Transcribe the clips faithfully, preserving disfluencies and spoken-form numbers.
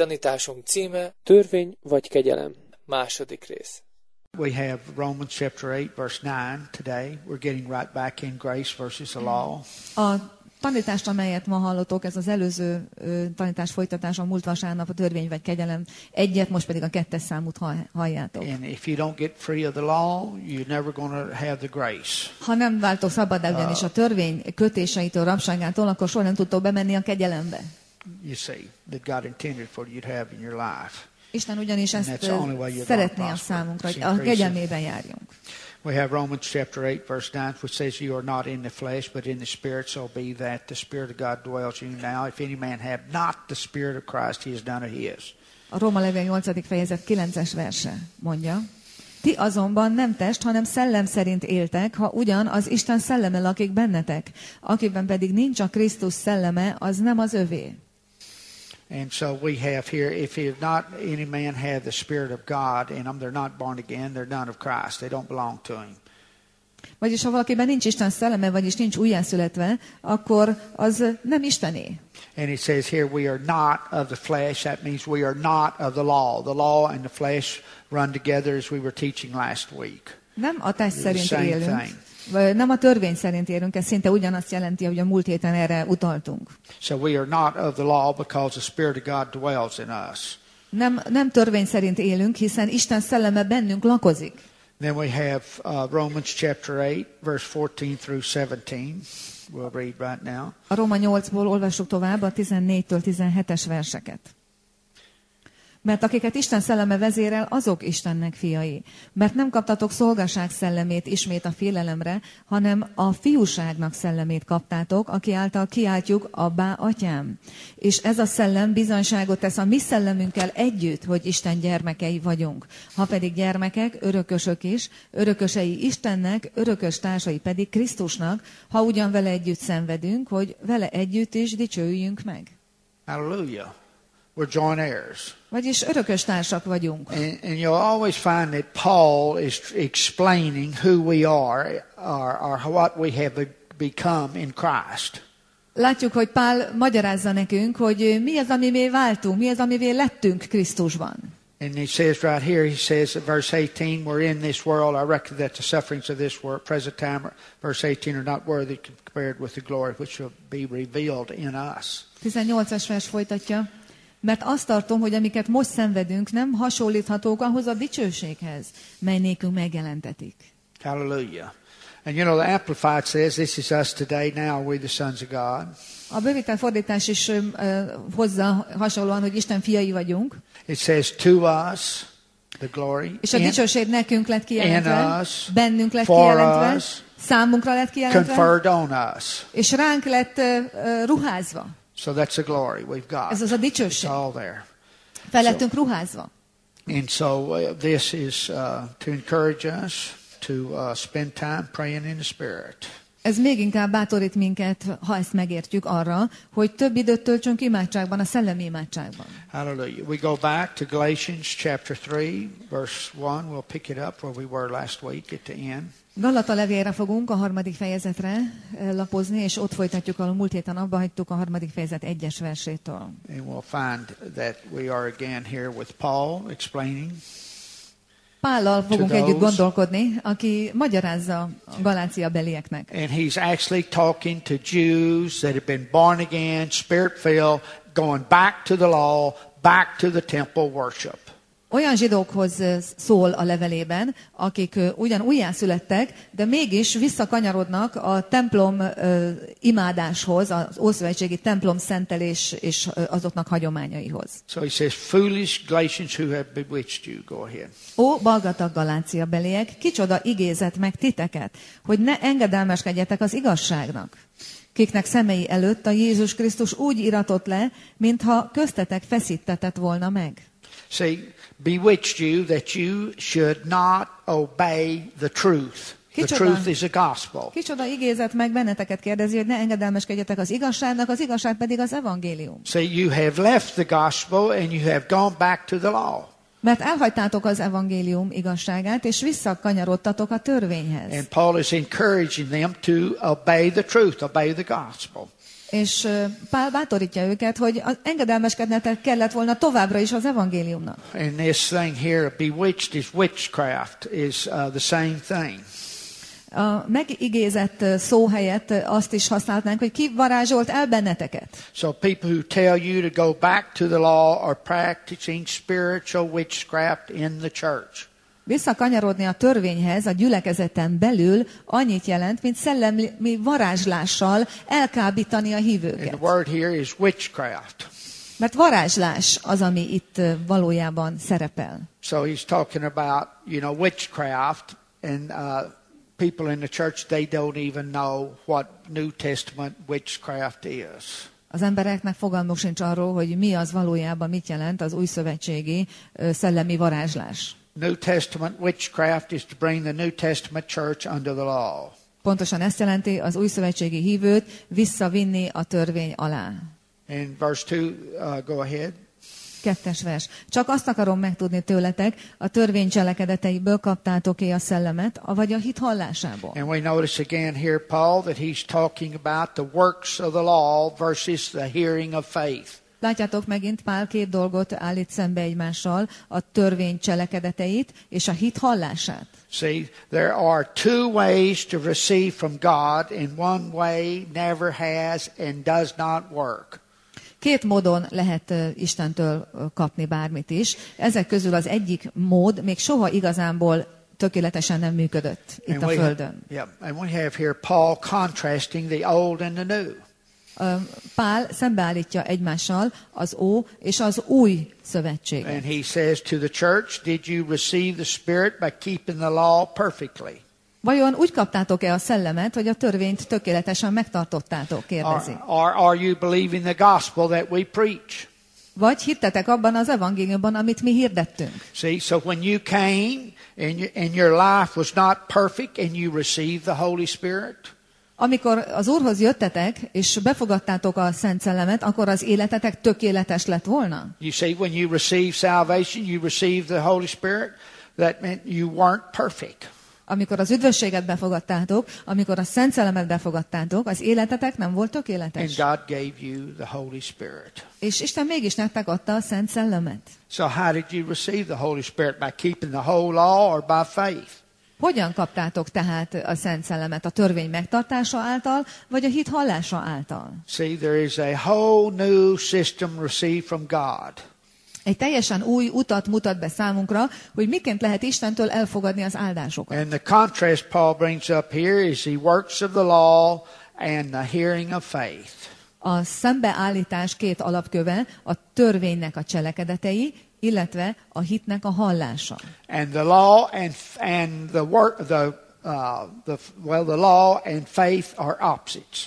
tanításunk címe Törvény vagy kegyelem. Második rész. We have Romans chapter eight, verse nine today. We're getting right back in grace versus the law. A tanítást, amelyet ma hallottok, ez az előző ö, tanítás folytatása, múlt vasárnap a törvény vagy kegyelem egyet, most pedig a kettes számút halljátok. And if you don't get free of the law, you're never going to have the grace. Ha nem váltok szabad ugyanis a törvény kötéseitől, rabságától, akkor soha nem tudtok bemenni a kegyelembe. You see, that God intended for you to have in your life. Isten ugyanis ezt szeretné a számunkra, hogy a kegyelmében járjunk. We have Romans chapter eight, verse nine, which says, "You are not in the flesh, but in the Spirit, so be that the Spirit of God dwells in you now. If any man have not the Spirit of Christ, he is none of his." A Róma levél nyolcadik fejezet kilences verse mondja: Ti azonban nem test, hanem szellem szerint éltek, ha ugyan az Isten szelleme lakik bennetek, akiben pedig nincs a Krisztus szelleme, az nem az övé. And so we have here, if not any man have the Spirit of God in them, they're not born again, they're none of Christ. They don't belong to him. Vagyis ha valakiben nincs Isten szelleme, vagyis nincs újjászületve, akkor az nem Istené. And it says here, we are not of the flesh. That means we are not of the law. The law and the flesh run together, as we were teaching last week. Nem a test szerint élünk, nem a törvény szerint élünk, ez szinte ugyanazt jelenti, hogy a múlt héten erre utaltunk. So we are not of the law because the Spirit of God dwells in us. Nem, nem törvény szerint élünk, hiszen Isten szelleme bennünk lakozik. Then we have uh, Romans chapter eight, verse fourteen through seventeen. We'll read right now. A Róma nyolcból olvassuk tovább a tizennégytől tizenhetes verseket. Mert akiket Isten szelleme vezérel, azok Istennek fiai. Mert nem kaptatok szolgaság szellemét ismét a félelemre, hanem a fiúságnak szellemét kaptátok, aki által kiáltjuk, Abbá, atyám. És ez a szellem bizonyságot tesz a mi szellemünkkel együtt, hogy Isten gyermekei vagyunk. Ha pedig gyermekek, örökösök is, örökösei Istennek, örökös társai pedig Krisztusnak, ha ugyan vele együtt szenvedünk, hogy vele együtt is dicsőjünk meg. Hallelujah. We're joint heirs. Vagyis örökös társak vagyunk. And, and you'll always find that Paul is explaining who we are, or, or what we have become in Christ. Látjuk, hogy Pál magyarázza nekünk, hogy mi az, amivé váltunk, mi az, amivé lettünk Krisztusban. And he says right here, he says at verse eighteen, we're in this world. I reckon that the sufferings of this world, present time, verse eighteen, are not worthy compared with the glory which will be revealed in us. tizennyolcas vers folytatja. Mert azt tartom, hogy amiket most szenvedünk, nem hasonlíthatók ahhoz a dicsőséghez, mely nékünk megjelentetik. Hallelujah. And you know, the Amplified says, this is us today, now we the sons of God. A bővített fordítás is uh, hozza hasonlóan, hogy Isten fiai vagyunk. It says, to us, the glory. És a dicsőség nekünk lett kijelentve, us, bennünk lett kijelentve, us, számunkra lett kijelentve, conferred on us. És ránk lett uh, ruházva. So that's the glory we've got. Ez az a dicsőség. It's all there. Fel lettünk ruházva. And so uh, this is uh, to encourage us to uh, spend time praying in the Spirit. Ez még inkább bátorít minket, ha ezt megértjük arra, hogy több időt töltsünk imádságban, a szellemi imádságban. Hallelujah. We go back to Galatians chapter three, verse one. We'll pick it up where we were last week at the end. Galata levélre fogunk a harmadik fejezetre lapozni, és ott folytatjuk, ahol múlt héten abba hagytuk a harmadik fejezet egyes versétől. And we'll find that we are again here with Paul explaining. Pállal fogunk együtt gondolkodni, aki magyarázza a Galácia belieknek. And he's actually talking to Jews that have been born again, spirit-filled, going back to the law, back to the temple worship. Olyan zsidókhoz szól a levelében, akik ugyan újjászülettek, de mégis visszakanyarodnak a templom uh, imádáshoz, az ószövetségi templom szentelés és azoknak hagyományaihoz. So he says, foolish Galatians who have bewitched you. Go ahead. Ó, balgatag Galácia beliek, kicsoda igézett meg titeket, hogy ne engedelmeskedjetek az igazságnak, kiknek szemei előtt a Jézus Krisztus úgy iratott le, mintha köztetek feszítetett volna meg. See, bewitched you that you should not obey the truth. The Kicsoda, truth is the gospel. Kicsoda igézet meg benneteket kérdezi, hogy ne engedelmeskedjetek az igazságnak, az igazság pedig az evangélium. See, you have left the gospel and you have gone back to the law. Mert elhagytátok az evangélium igazságát, és visszakanyarodtatok a törvényhez. And Paul is encouraging them to obey the truth, obey the gospel. És Pál bátorítja őket, hogy engedelmeskednetek kellett volna továbbra is az evangéliumnak. And this thing here, bewitched is witchcraft, is uh, the same thing. A megigézett szó helyett azt is használnánk, hogy ki varázsolt el benneteket. So people who tell you to go back to the law are practicing spiritual witchcraft in the church. Visszakanyarodni a törvényhez a gyülekezeten belül annyit jelent, mint szellemi varázslással elkábítani a hívőket. And the word here is witchcraft. Mert varázslás az, ami itt valójában szerepel. So he's talking about, you know, witchcraft, and uh, people in the church, they don't even know what New Testament witchcraft is. Az embereknek fogalmuk sincs arról, hogy mi az valójában, mit jelent az újszövetségi szellemi varázslás. New Testament witchcraft is to bring the New Testament church under the law. Pontosan ezt jelenti az újszövetségi hívőt visszavinni a törvény alá. In verse two, uh, go ahead. Kettes vers. Csak azt akarom megtudni tőletek, a törvény cselekedeteiből kaptátok-e a szellemet, vagy a hit hallásából? And we notice again here, Paul, that he's talking about the works of the law versus the hearing of faith. Látjátok, megint Pál két dolgot állít szembe egymással, a törvény cselekedeteit és a hit hallását. See, there are two ways to receive from God, and one way never has and does not work. Két módon lehet Istentől kapni bármit is. Ezek közül az egyik mód még soha igazánból tökéletesen nem működött itt a Földön. Yeah, and we have here Paul contrasting the old and the new. Pál szembeállítja egymással az Ó és az Új Szövetséget. And he says to the church, did you receive the Spirit by keeping the law perfectly? Vajon úgy kaptátok-e a szellemet, hogy a törvényt tökéletesen megtartottátok, kérdezi. Or, or are you believing the gospel that we preach? Vagy hittetek abban az evangéliumban, amit mi hirdettünk? See, so when you came and, you, and your life was not perfect and you received the Holy Spirit, amikor az Úrhoz jöttetek, és befogadtátok a Szent Szellemet, akkor az életetek tökéletes lett volna? You see, when you receive salvation, you receive the Holy Spirit, that meant you weren't perfect. Amikor az üdvösséget befogadtátok, amikor a Szent Szellemet befogadtátok, az életetek nem volt tökéletes. And God gave you the Holy Spirit. És Isten mégis nektek adta a Szent Szellemet. So how did you receive the Holy Spirit? By keeping the whole law or by faith? Hogyan kaptátok tehát a Szent Szellemet? A törvény megtartása által, vagy a hit hallása által? See, there is a whole new system received from God. Egy teljesen új utat mutat be számunkra, hogy miként lehet Istentől elfogadni az áldásokat. And the contrast Paul brings up here is the works of the law and the hearing of faith. A szembeállítás két alapköve, a törvénynek a cselekedetei, illetve a hitnek a hallása. And the law and and the work the uh, the well the law and faith are opposites.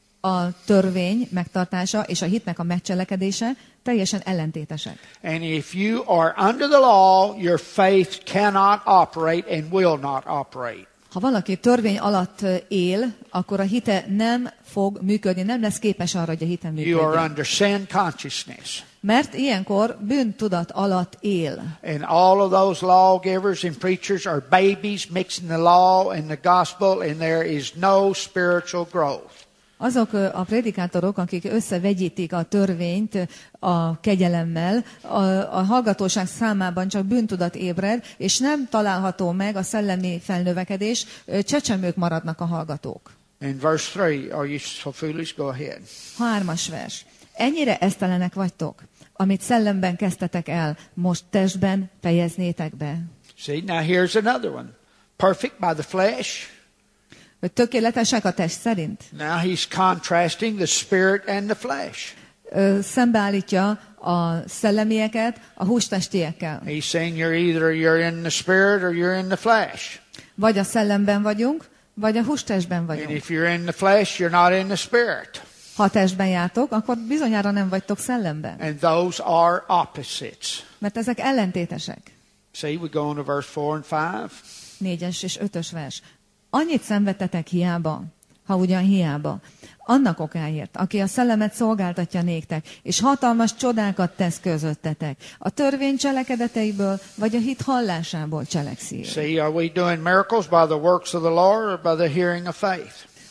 A törvény megtartása és a hitnek a megcselekedése teljesen ellentétesek. And if you are under the law, your faith cannot operate and will not operate. Ha valaki törvény alatt él, akkor a hite nem fog működni, nem lesz képes arra, hogy a hite You are működjön. under sin consciousness. Mert ilyenkor bűntudat alatt él. And all of those lawgivers and preachers are babies mixing the law and the gospel, and there is no spiritual growth. Azok a prédikátorok, akik összevegyítik a törvényt a kegyelemmel, a, a hallgatóság számában csak bűntudat ébred, és nem található meg a szellemi felnövekedés, csecsemők maradnak a hallgatók. In verse three, are you so foolish? Go ahead. Hármas vers. Ennyire esztelenek vagytok, amit szellemben kezdtetek el, most testben fejeznétek be. See, now here's another one. Perfect by the flesh. Hogy tökéletesek a test szerint. Now he's contrasting the spirit and the flesh. Ö, szembeállítja a szellemieket a hústestiekkel. He's saying you're either you're in the spirit or you're in the flesh. Vagy a szellemben vagyunk, vagy a hústestben And vagyunk. if you're in the flesh, you're not in the spirit. Ha testben jártok, akkor bizonyára nem vagytok szellemben. And those are opposites. Mert ezek ellentétesek. See, we go on to verse four and five. Négyes és ötös vers. Annyit szenvedtetek hiába, ha ugyan hiába, annak okáért, aki a szellemet szolgáltatja néktek, és hatalmas csodákat tesz közöttetek, a törvény cselekedeteiből, vagy a hit hallásából cselekszik. See, are we doing miracles by the works of the law or by the hearing of faith?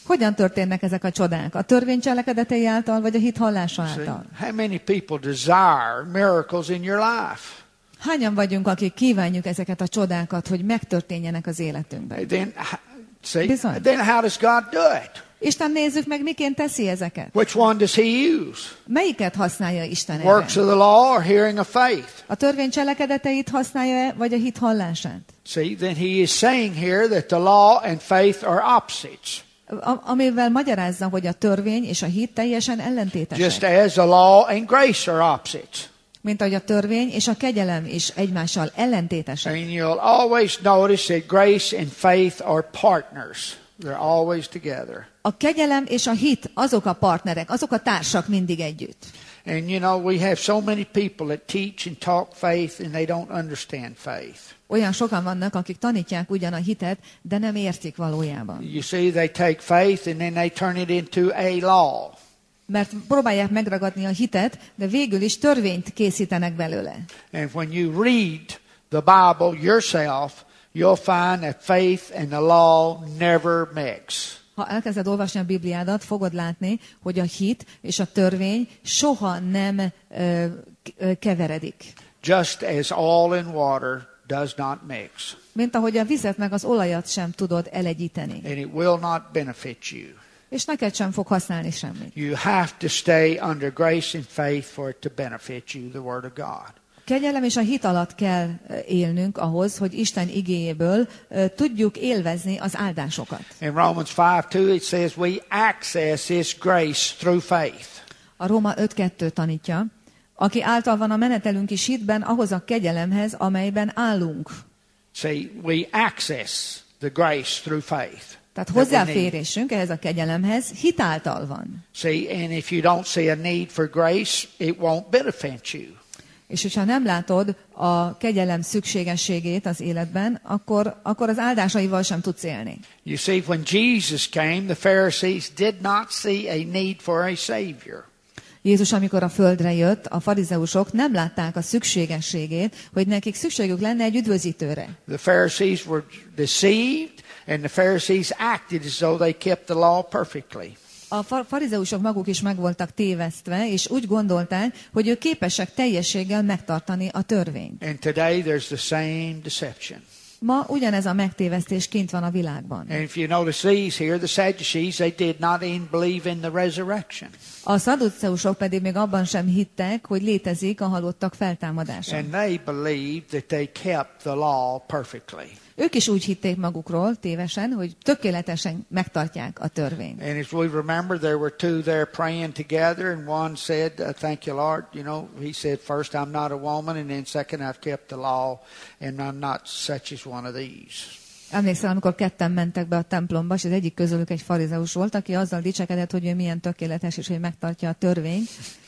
Hogyan történnek ezek a csodák? A törvény cselekedetei által, vagy a hit hallása See, által? how many people desire miracles in your life? Hányan vagyunk, akik kívánjuk ezeket a csodákat, hogy megtörténjenek az életünkben? Then, see, Bizony. then how does God do it? Isten nézzük meg, miként teszi ezeket. Which one does He use? Melyiket használja Isten Works erre? of the law or hearing of faith? A törvény cselekedeteit használja-e, vagy a hit hallását? See, then He is saying here that the law and faith are opposites. A- amivel magyarázza, hogy a törvény és a hit teljesen Just ellentétesek. as the law and grace are opposites. Mint ahogy a törvény és a kegyelem is egymással ellentétesek. And you'll always notice that grace and faith are partners. They're always together. A kegyelem és a hit azok a partnerek, azok a társak mindig együtt. And you know, we have so many people that teach and talk faith and they don't understand faith. Olyan sokan vannak, akik tanítják ugyan a hitet, de nem értik valójában. You see, they take faith and then they turn it into a law. Mert próbálják megragadni a hitet, de végül is törvényt készítenek belőle. And when you read the Bible yourself, you'll find that faith and the law never mix. Ha elkezded olvasni a Bibliádat, fogod látni, hogy a hit és a törvény soha nem ö, ö, keveredik. Just as oil and water does not mix. Mint ahogy a vizet meg az olajat sem tudod elegyíteni. And it will not benefit you. És neked sem fog használni semmit. You have to stay under grace and faith for it to benefit you, the Word of God. Kegyelem és a hit alatt kell ö, élnünk ahhoz, hogy Isten igéjéből ö, tudjuk élvezni az áldásokat. In Romans five two it says we access His grace through faith. A Róma öt kettő tanítja, aki által van a menetelünk is hitben ahhoz a kegyelemhez, amelyben állunk. See, we access the grace through faith. Tehát that we need. hozzáférésünk ehhez a kegyelemhez hitáltal van. See, and if you don't see a need for grace, it won't benefit you. És hogyha nem látod a kegyelem szükségességét az életben, akkor, akkor az áldásaival sem tudsz élni. You see, when Jesus came, the Pharisees did not see a need for a Savior. Jézus, amikor a földre jött, a farizeusok nem látták a szükségességét, hogy nekik szükségük lenne egy üdvözítőre. The Pharisees were deceived, and the Pharisees acted as though they kept the law perfectly. A fa- farizeusok maguk is meg voltak tévesztve, és úgy gondolták, hogy ők képesek teljességgel megtartani a törvényt. And today there's the same deception. Ma ugyanez a megtévesztés kint van a világban. And if you notice these here, the Sadducees, they did not even believe in the resurrection. A szaduceusok pedig még abban sem hittek, hogy létezik a halottak feltámadása. And they believed that they kept the law perfectly. Ők is úgy hitték magukról, tévesen, hogy tökéletesen megtartják a törvényt. And as we remember, there were two there praying together, and one said, uh, thank you, Lord. You know, he said, first, I'm not a woman, and then second, I've kept the law, and I'm not such as one of these. Emlékszel, amikor ketten mentek be a templomba, és az egyik közülük egy farizeus volt, aki azzal dicsekedett, hogy ő milyen tökéletes, és hogy megtartja a törvényt.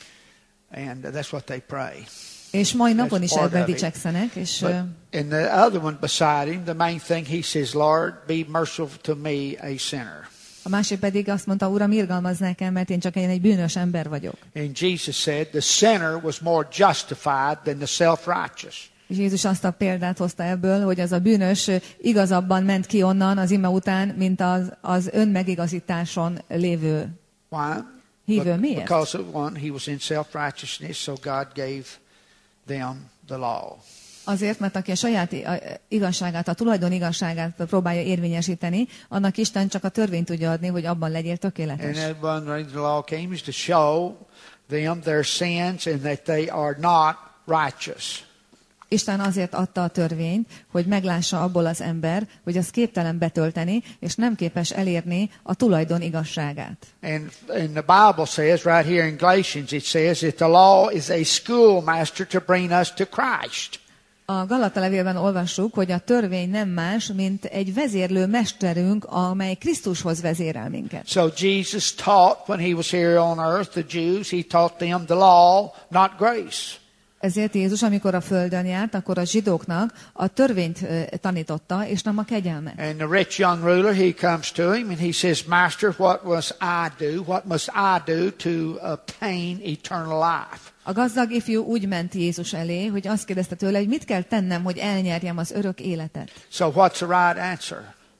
And that's what they pray. És mai napon That's is part ebben of it. dicsekszenek, és But, ö, and the other one beside him, the main thing, he says, Lord, be merciful to me, a sinner. a másik pedig azt mondta, Uram, irgalmazz nekem, mert én csak én egy bűnös ember vagyok. And Jesus said, the sinner was more justified than the self-righteous. És Jézus azt a példát hozta ebből, hogy az a bűnös igazabban ment ki onnan az ime után, mint az, az önmegigazításon lévő Why? hívő. Be- Miért? Because of one, he was in self-righteousness, so God gave them the law. Azért, mert aki a saját i- a- igazságát, a tulajdon igazságát próbálja érvényesíteni, annak Isten csak a törvényt tudja adni, hogy abban legyél And tökéletes. that one reason the law came is to show them their sins and that they are not righteous. Isten azért adta a törvényt, hogy meglássa abból az ember, hogy az képtelen betölteni, és nem képes elérni a tulajdon igazságát. And, and the Bible says right here in Galatians, it says that the law is a schoolmaster to bring us to Christ. A Galata levélben olvassuk, hogy a törvény nem más, mint egy vezérlő mesterünk, amely Krisztushoz vezérel minket. So Jesus taught when he was here on earth, the Jews, he taught them the law, not grace. Ezért Jézus, amikor a földön járt, akkor a zsidóknak a törvényt ö, tanította, és nem a kegyelmet. And the rich young ruler, he comes to him and he says, Master, what must I do? What must I do to obtain eternal life? A gazdag ifjú úgy ment Jézus elé, hogy azt kérdezte tőle, hogy mit kell tennem, hogy elnyerjem az örök életet. So what's the right answer?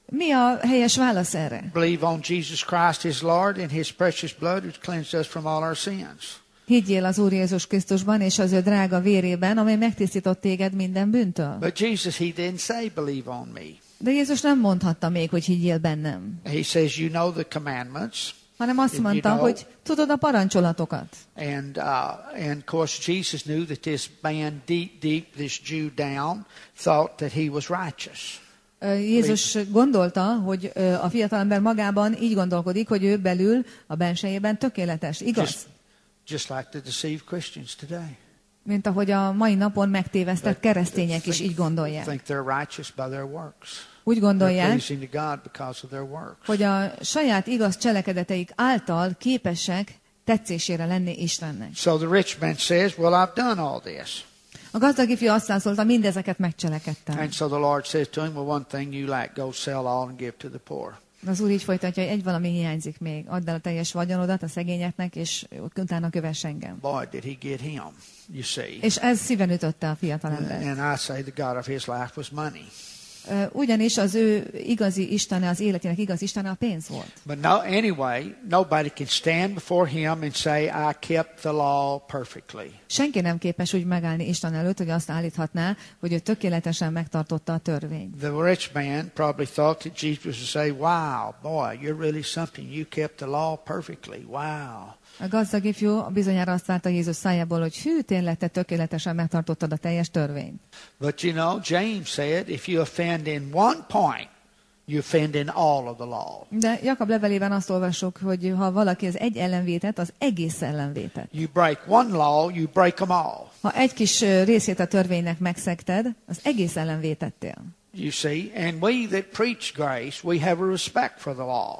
Mi a helyes válasz erre? Believe on Jesus Christ, his Lord, and his precious blood, which cleansed us from all our sins. Higgyél az Úr Jézus Krisztusban és az ő drága vérében, amely megtisztított téged minden bűntől. But Jesus, he didn't say, believe on me. De Jézus nem mondhatta még, hogy higgyél bennem. He says, you know the commandments. Hanem azt mondta, You know, hogy tudod a parancsolatokat. And, uh, and of course, Jesus knew that this man deep, deep, this Jew down, thought that he was righteous. Jézus gondolta, hogy a fiatalember magában így gondolkodik, hogy ő belül, a bensejében tökéletes, igaz? Just, just like the deceived Christians today. Mint ahogy a mai napon megtévesztett keresztények is így gondolják. Think they're righteous by their works. Úgy gondolják, pleasing to God because of their works. hogy a saját igaz cselekedeteik által képesek tetszésére lenni Istennek. So the rich man says, well, I've done all this. A gazdag ifjú azt válaszolta, mindezeket megcselekedtem. And so the Lord says to him, well, one thing you lack, go sell all and give to the poor. Az Úr így folytatja, hogy egy valami hiányzik még. Add el a teljes vagyonodat a szegényeknek, és utána kövess engem. Boy, did he get him, you see. És ez szíven ütötte a fiatalember. And I say the God of his life was money. Ugyanis az ő igazi istene, az életének igazi istene a pénz volt. But no, anyway, nobody can stand before him and say, I kept the law perfectly. Senki nem képes úgy megállni Isten előtt, hogy azt állíthatná, hogy ő tökéletesen megtartotta a törvényt. The rich man probably thought that Jesus would say, wow, boy, you're really something. You kept the law perfectly. Wow. A gazdag ifjú bizonyára azt várta Jézus szájából, hogy hű, tényleg te tökéletesen megtartottad a teljes törvényt. But you know, James said, if you offend in one point, you offend in all of the law. De Jakab levelében azt olvassuk, hogy ha valaki az egy ellenvétet, az egész ellenvétet. You break one law, you break them all. Ha egy kis részét a törvénynek megszegted, az egész ellenvétettél. You see, and we that preach grace, we have a respect for the law.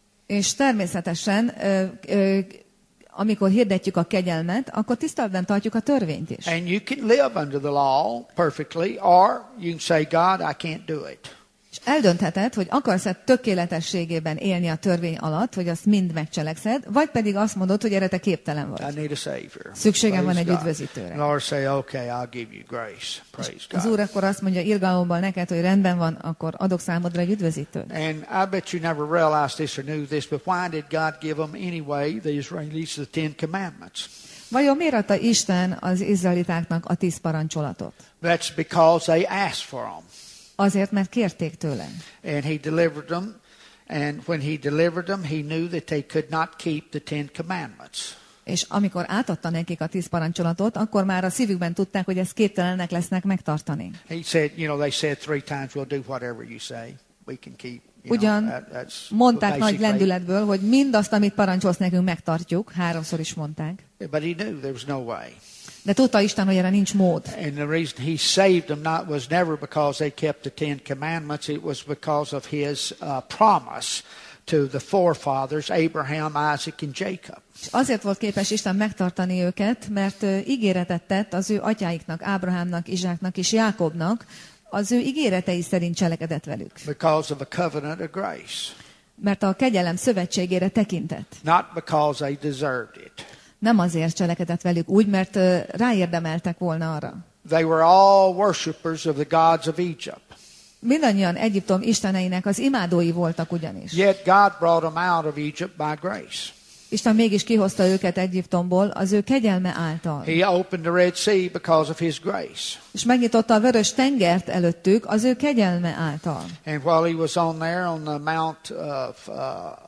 És természetesen ö, ö, amikor hirdetjük a kegyelmet, akkor tiszteletben tartjuk a törvényt is. And you can live under the law perfectly, or you can say, God, I can't do it. És eldöntheted, hogy akarsz-e tökéletességében élni a törvény alatt, hogy azt mind megcselekszed, vagy pedig azt mondod, hogy erre te képtelen vagy. I need a savior. Szükségem van Praise egy God. üdvözítőre. Lord say, okay, I'll give you grace. Praise Az God. Úr akkor azt mondja irgalomban neked, hogy rendben van, akkor adok számodra egy üdvözítőt. And I bet you never realized this or knew this, but why did God give them anyway, the Israelis, the Ten Commandments? Vajon miért adta Isten az izraelitáknak a tíz parancsolatot? That's because they asked for them. Azért, mert kérték tőle. And he delivered them. And when he delivered them, he knew that they could not keep the Ten Commandments. És amikor átadta nekik a tíz parancsolatot, akkor már a szívükben tudták, hogy ezt képtelenek lesznek megtartani. He said, you know, they said three times, we'll do whatever you say. We can keep, you Ugyan know, that, that's mondták nagy basically- lendületből, hogy mindazt, amit parancsolsz nekünk, megtartjuk. Háromszor is mondták. But he knew there was no way. De tudta Isten, hogy erre nincs mód. And the reason he saved them not was never because they kept the Ten Commandments. It was because of his uh, promise to the forefathers, Abraham, Isaac, and Jacob. És azért volt képes Isten megtartani őket, mert ö, ígéretet tett az ő atyáiknak, Ábrahámnak, Izsáknak és Jákobnak, az ő ígéretei szerint cselekedett velük. Because of a covenant of grace. Mert a kegyelem szövetségére tekintett. Not because they deserved it. Nem azért cselekedett velük úgy, mert ö, ráérdemeltek volna arra. They were all worshippers of the gods of Egypt. Mindannyian Egyiptom isteneinek az imádói voltak ugyanis. Yet God brought them out of Egypt by grace. Isten mégis kihozta őket Egyiptomból az ő kegyelme által. He opened the Red Sea because of his grace. És megnyitotta a vörös tengert előttük az ő kegyelme által. And while he was on there on the Mount of uh,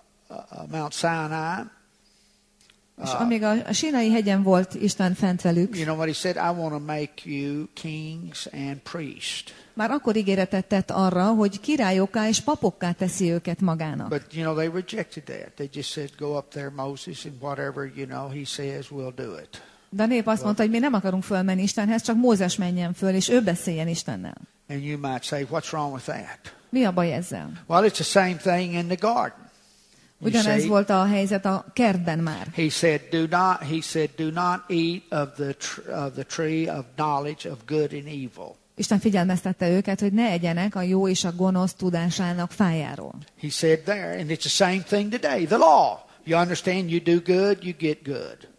uh, Mount Sinai, És amíg a, a Sínai hegyen volt Isten fent velük, you know what he said? I want to make you kings and priests. már akkor ígéretet tett arra, hogy királyokká és papokká teszi őket magának. But you know they rejected that. They just said, "Go up there, Moses, and whatever you know he says, we'll do it." De a nép azt mondta, hogy mi nem akarunk fölmenni Istenhez, csak Mózes menjen föl, és ő beszéljen Istennel. And you might say, "What's wrong with that?" Mi a baj ezzel? Well, it's the same thing in the garden. You Ugyanez see? volt a helyzet a kertben már. He said, "Do not." He said, "Do not eat of the tr- of the tree of knowledge of good and evil." Isten figyelmeztette őket, hogy ne egyenek a jó és a gonosz tudásának fájáról. He said there, and it's the same thing today. The law. You understand? You do good, you get good.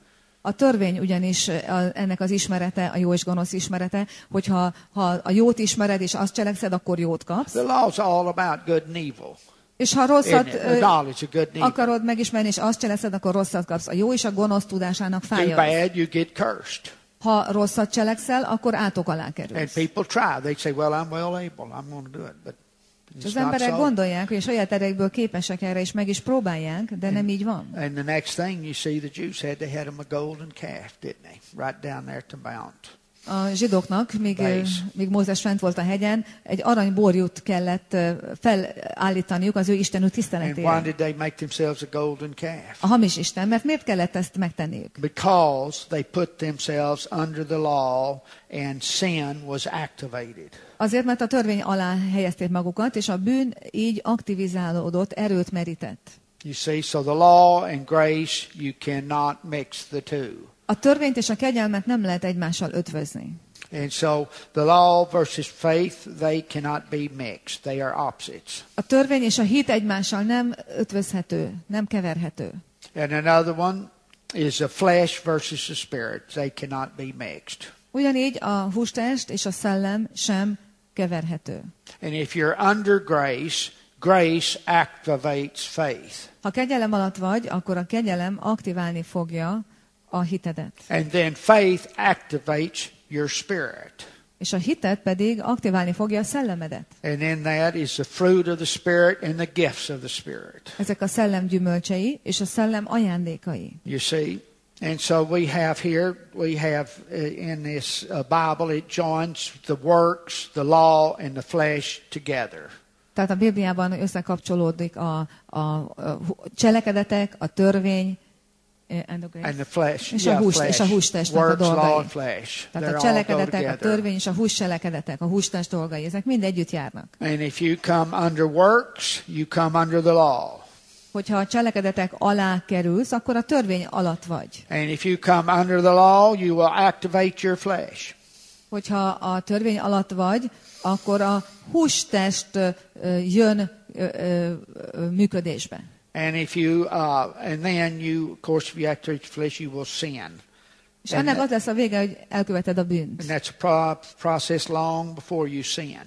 A törvény ugyanis a, ennek az ismerete, a jó és gonosz ismerete, hogyha ha a jót ismered és azt cselekszed, akkor jót kapsz. The law's all about good and evil. És ha rosszat Isn't it? The knowledge of good and evil. akarod megismerni, és azt cselekszed, akkor rosszat kapsz. A jó és a gonosz tudásának Do fája. bad, you get cursed. Ha rosszat cselekszel, akkor átok alá And kerülsz. people try. They say, well, I'm well able. I'm going to do it. But És it's az not emberek so. gondolják, hogy a saját erejükből képesek erre, és meg is próbálják, de nem így van. And the next thing you see, the Jews had, they had them a golden calf, didn't they? Right down there to mount. A zsidóknak, míg, Base. míg Mózes fent volt a hegyen, egy aranyborjút kellett ö, felállítaniuk az ő Istenük And why tiszteletére. did they make themselves a golden calf? A hamis Isten, mert miért kellett ezt megtenniük? Because they put themselves under the law and sin was activated. Azért, mert a törvény alá helyezték magukat, és a bűn így aktivizálódott, erőt merített. You see, so the law and grace, you cannot mix the two. A törvényt és a kegyelmet nem lehet egymással ötvözni. And so the law versus faith, they cannot be mixed. They are opposites. A törvény és a hit egymással nem ötvözhető, nem keverhető. And another one is the flesh versus the spirit. They cannot be mixed. Ugyanígy a hústest és a szellem sem keverhető. And if you're under grace, grace activates faith. Ha kegyelem alatt vagy, akkor a kegyelem aktiválni fogja a hitedet. And then faith activates your spirit. És a hitet pedig aktiválni fogja a szellemedet. And in that is the fruit of the Spirit and the gifts of the Spirit. Ezek a szellem gyümölcsei és a szellem ajándékai. You see? And so we have here, we have uh, in this uh, Bible, it joins the works, the law, and the flesh together. Tehát a Bibliában összekapcsolódik a, a, a cselekedetek, a törvény, and the grace. And the flesh, És a yeah, hús- flesh. és a hústestnek a Works, law, dolgai. and flesh. Tehát They're a all go cselekedetek, a together. törvény és a hús cselekedetek, a hústest dolgai, ezek mind együtt járnak. And if you come under works, you come under the law. Hogyha a cselekedetek alá kerülsz, akkor a törvény alatt vagy. And if you come under the law, you will activate your flesh. Hogyha a törvény alatt vagy, akkor a hústest ö, ö, jön ö, ö, ö, működésbe. And if you, uh, and then you, of course, if you activate your flesh, you will sin. És ennek az lesz a vége, hogy elköveted a bűnt. And that's a pro- process long before you sin.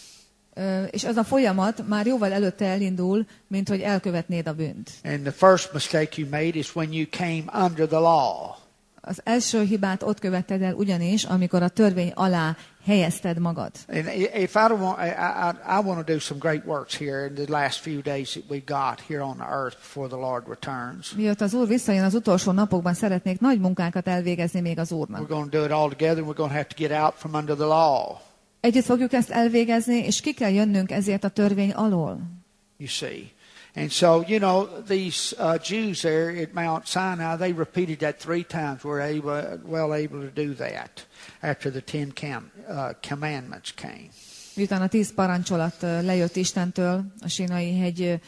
Ö, És az a folyamat már jóval előtte elindul, mint hogy elkövetnéd a bűnt. And the first mistake you made is when you came under the law. Az első hibát ott követted el ugyanis, amikor a törvény alá helyezted magad. And i- if I don't want, I, I, I want to do some great works here in the last few days that we got here on the earth before the Lord returns. Miatt az Úr visszajön az utolsó napokban, szeretnék nagy munkákat elvégezni még az We're Úrnak. going to do it all together. We're going to have to get out from under the law. Együtt fogjuk ezt elvégezni, és ki kell jönnünk ezért a törvény alól. You see. And so, you know, these uh, Jews there at Mount Sinai, they repeated that three times. Were able, well able to do that after the Ten cam, uh, Commandments came. Miután a tíz parancsolat ö, lejött Istentől, a Sinai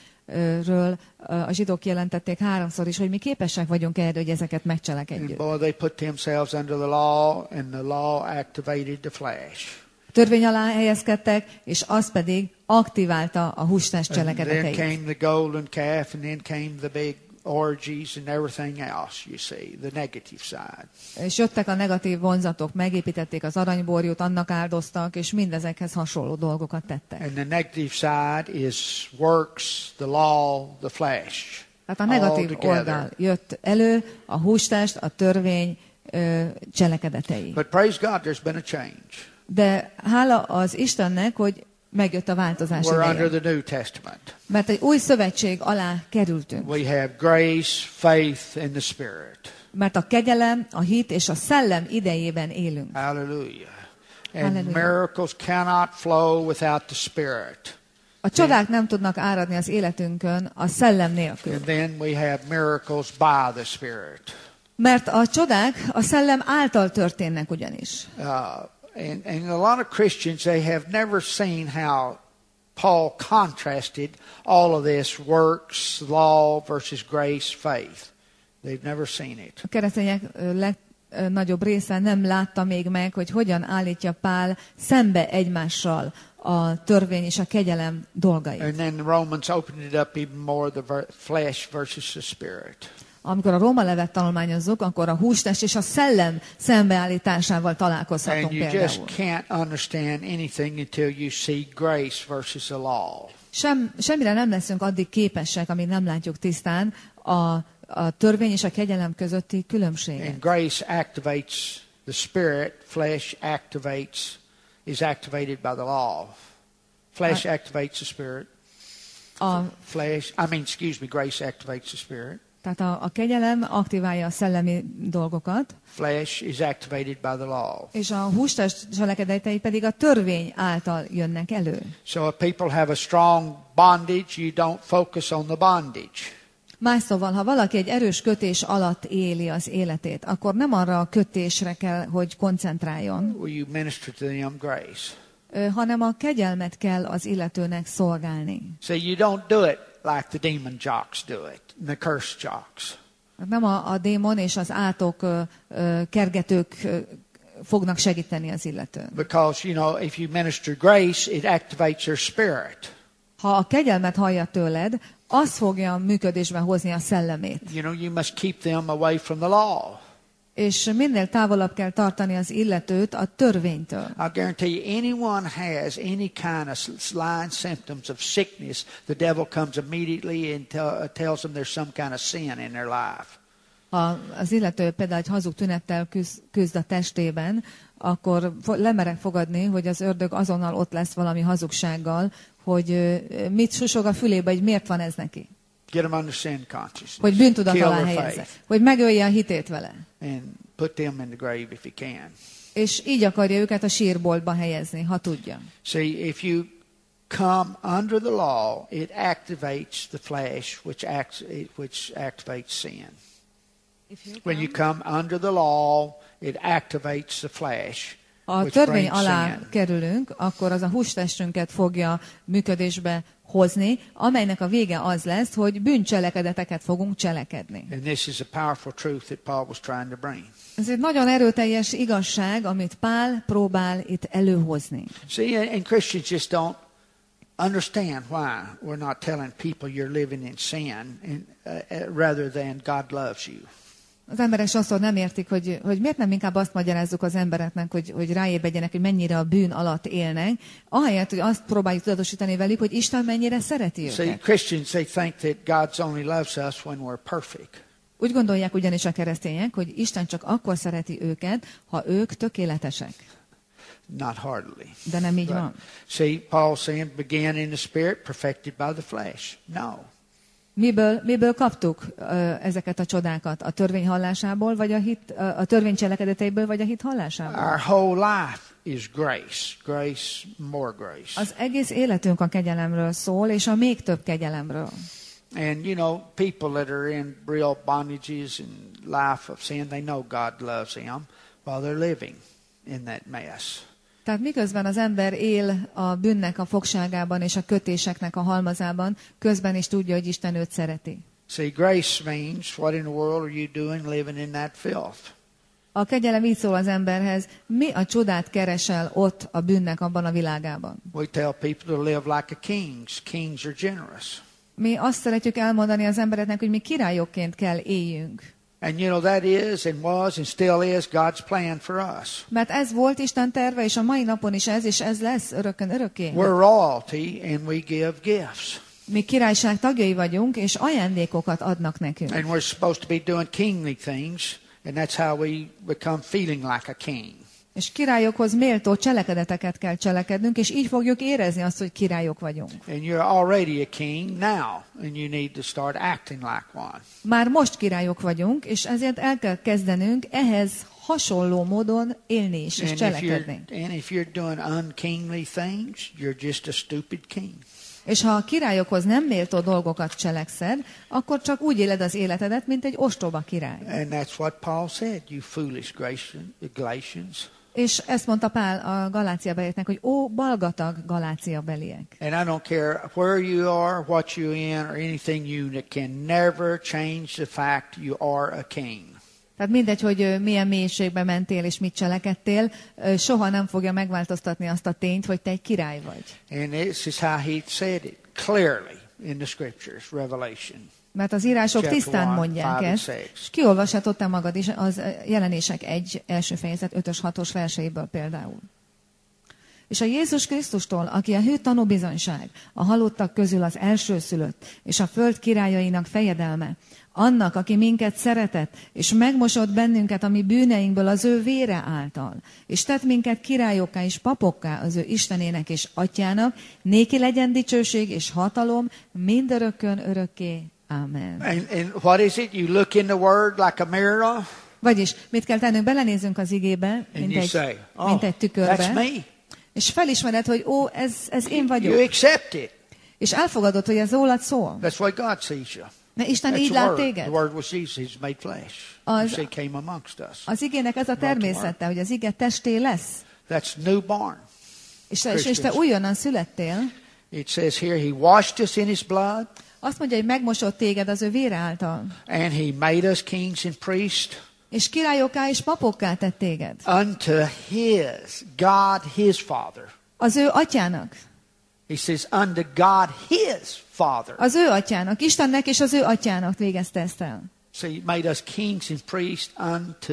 hegyről, a zsidók jelentették háromszor is, hogy mi képesek vagyunk erre, hogy ezeket And megcselekedjük. boy, they put themselves under the law, and the law activated the flesh. Törvény alá helyezkedtek, és az pedig aktiválta a hústest And then cselekedeteit. came the golden calf, and then came the big orgies and everything else, you see, the negative side. És jöttek a negatív vonzatok, megépítették az aranyborjút, annak áldoztak, és mindezekhez hasonló dolgokat tettek. And the negative side is works, the law, the flesh. Tehát a all negatív together. oldal jött elő, a hústest, a törvény ö, cselekedetei. But praise God, there's been a change. De hála az Istennek, hogy megjött a változás We're under ideje. the New Testament. Mert egy új szövetség alá kerültünk. We have grace, faith, and the Spirit. Mert a kegyelem, a hit és a szellem idejében élünk. Hallelujah. And Hallelujah. miracles cannot flow without the Spirit. A csodák nem tudnak áradni az életünkön a szellem nélkül. And then we have miracles by the Spirit. Mert a csodák a szellem által történnek ugyanis. Uh, and, and a lot of Christians, they have never seen how Paul contrasted all of this works, law versus grace, faith. They've never seen it. A keresztények ö, legnagyobb része nem látta még meg, hogy hogyan állítja Pál szembe egymással a törvény és a kegyelem dolgait. And then Romans opened it up even more, the ver- flesh versus the Spirit. A amikor a Róma levet tanulmányozzuk, akkor a hústest és a szellem szembeállításával találkozhatunk And you például. just can't understand anything until you see grace versus the law. Sem, semmire nem leszünk addig képesek, amíg nem látjuk tisztán a, a törvény és a kegyelem közötti különbséget. And grace activates the spirit, flesh activates, is activated by the law. Flesh Uh, activates the spirit. A, Flesh, I mean, excuse me, grace activates the spirit. tehát a, a kegyelem aktiválja a szellemi dolgokat, Flesh is activated by the law. és a hústest cselekedetei pedig a törvény által jönnek elő. So if people have a strong bondage, you don't focus on the bondage. Más szóval, ha valaki egy erős kötés alatt éli az életét, akkor nem arra a kötésre kell, hogy koncentráljon, Will you minister to them grace? ö, hanem a kegyelmet kell az illetőnek szolgálni. So you don't do it like the demon jocks do it, and the curse jocks. Nem a, a démon és az átok, ö, ö, kergetők ö, fognak segíteni az illetőn. Because, you know, if you minister grace, it activates your spirit. Ha a kegyelmet hallja tőled, az fogja működésbe hozni a szellemét. You know, you must keep them away from the law. És minél távolabb kell tartani az illetőt a törvénytől. I guarantee you, anyone has any kind of line symptoms of sickness, the devil comes immediately and tell, tells them there's some kind of sin in their life. Ha az illető például egy hazug tünettel küzd, küzd a testében, akkor fo- lemerek fogadni, hogy az ördög azonnal ott lesz valami hazugsággal, hogy ö, mit susog a fülébe, hogy miért van ez neki. Get them under sin consciousness. Hogy bűntudat Kill alá their helyezze. faith. Hogy megölje a hitét vele. And put them in the grave if you can. És így akarja őket a sírboltba helyezni, ha tudja. See, if you come under the law, it activates the flesh, which acts, which activates sin. When you come under the law, it activates the flesh, Ha a which törvény brings alá sin. kerülünk, akkor az a hústestünket fogja működésbe hozni, amelynek a vége az lesz, hogy bűncselekedeteket fogunk cselekedni. And this is a powerful truth that Paul was trying to bring. Ez egy nagyon erőteljes igazság, amit Pál próbál itt előhozni. See, and Christians just don't understand why we're not telling people you're living in sin, and, uh, rather than God loves you. Az emberek sokszor nem értik, hogy, hogy miért nem inkább azt magyarázzuk az embereknek, hogy, hogy ráébredjenek, hogy mennyire a bűn alatt élnek, ahelyett, hogy azt próbáljuk tudatosítani velük, hogy Isten mennyire szereti See, őket. Christians, they think that God's only loves us when we're perfect. Úgy gondolják ugyanis a keresztények, hogy Isten csak akkor szereti őket, ha ők tökéletesek. Not hardly. De nem így But, van. see, Paul saying, begin in the spirit, perfected by the flesh. No. Miből, miből kaptuk ö, ezeket a csodákat? A törvény hallásából, vagy a hit, ö, a törvény cselekedeteiből, vagy a hit hallásából? Our whole life is grace. Grace, more grace. Az egész életünk a kegyelemről szól, és a még több kegyelemről. And, you know, people that are in real bondages and life of sin, they know God loves them while they're living in that mess. Tehát miközben az ember él a bűnnek a fogságában és a kötéseknek a halmazában, közben is tudja, hogy Isten őt szereti. See, grace means, what in the world are you doing living in that filth? A kegyelem így szól az emberhez, mi a csodát keresel ott a bűnnek abban a világában? We tell people to live like a kings. Kings are generous. Mi azt szeretjük elmondani az embereknek, hogy mi királyokként kell éljünk. And you know, that is and was and still is God's plan for us. Mert ez volt Isten terve, és a mai napon is ez, és ez lesz örökön örökké. We're royalty and we give gifts. Mi királyság tagjai vagyunk, és ajándékokat adnak nekünk. And we're supposed to be doing kingly things, and that's how we become feeling like a king. És királyokhoz méltó cselekedeteket kell cselekednünk, és így fogjuk érezni azt, hogy királyok vagyunk. And you're already a king now, and you need to start acting like one. Már most királyok vagyunk, és ezért el kell kezdenünk ehhez hasonló módon élni is, és And if, cselekedni. you're, and if you're doing unkingly things, you're just a stupid king. És ha a királyokhoz nem méltó dolgokat cselekszed, akkor csak úgy éled az életedet, mint egy ostoba király. And that's what Paul said, you foolish Galatians. És ezt mondta Pál a Galácia belieknek, hogy ó, balgatag Galácia beliek. And I don't care where you are, what you're in, or anything you that can never change the fact you are a king. Tehát mindegy, hogy ö, milyen mélységbe mentél és mit cselekedtél, ö, soha nem fogja megváltoztatni azt a tényt, hogy te egy király vagy. And this is how he said it clearly in the scriptures, Revelation. Mert az írások tisztán mondják ezt, és kiolvashatod te magad is az Jelenések egy első fejezet ötös hatos verseiből például. És a Jézus Krisztustól, aki a hű tanúbizonyság, a halottak közül az elsőszülött, és a föld királyainak fejedelme, annak, aki minket szeretett, és megmosott bennünket a mi bűneinkből az ő vére által, és tett minket királyokká és papokká az ő Istenének és Atyának, néki legyen dicsőség és hatalom mindörökkön örökké. Amen. And, and what is it? You look in the word like a mirror. Vagyis, mit kell tennünk? Belenézünk az igébe, mint egy, say, oh, mint egy tükörbe, that's me. és felismered, hogy ó, ez, ez én vagyok. You accept it. És elfogadod, hogy ez rólad szól. That's why God sees you. Mert Isten That's így the lát word. téged. The word was Jesus. He's made flesh. Az- He came amongst us. Az igének ez a természete, hogy az ige testé lesz. That's newborn. És, és, és te újonnan születtél. It says here, He washed us in His blood, Azt mondja, hogy megmosott téged az ő vére által. and He made us kings and priests És királyokká és papokká tett téged. unto His, God His Father. Az ő atyának. He says, unto God His Father. Az ő atyának. Istennek és az ő atyának végezte ezt el. So He made us kings and priests unto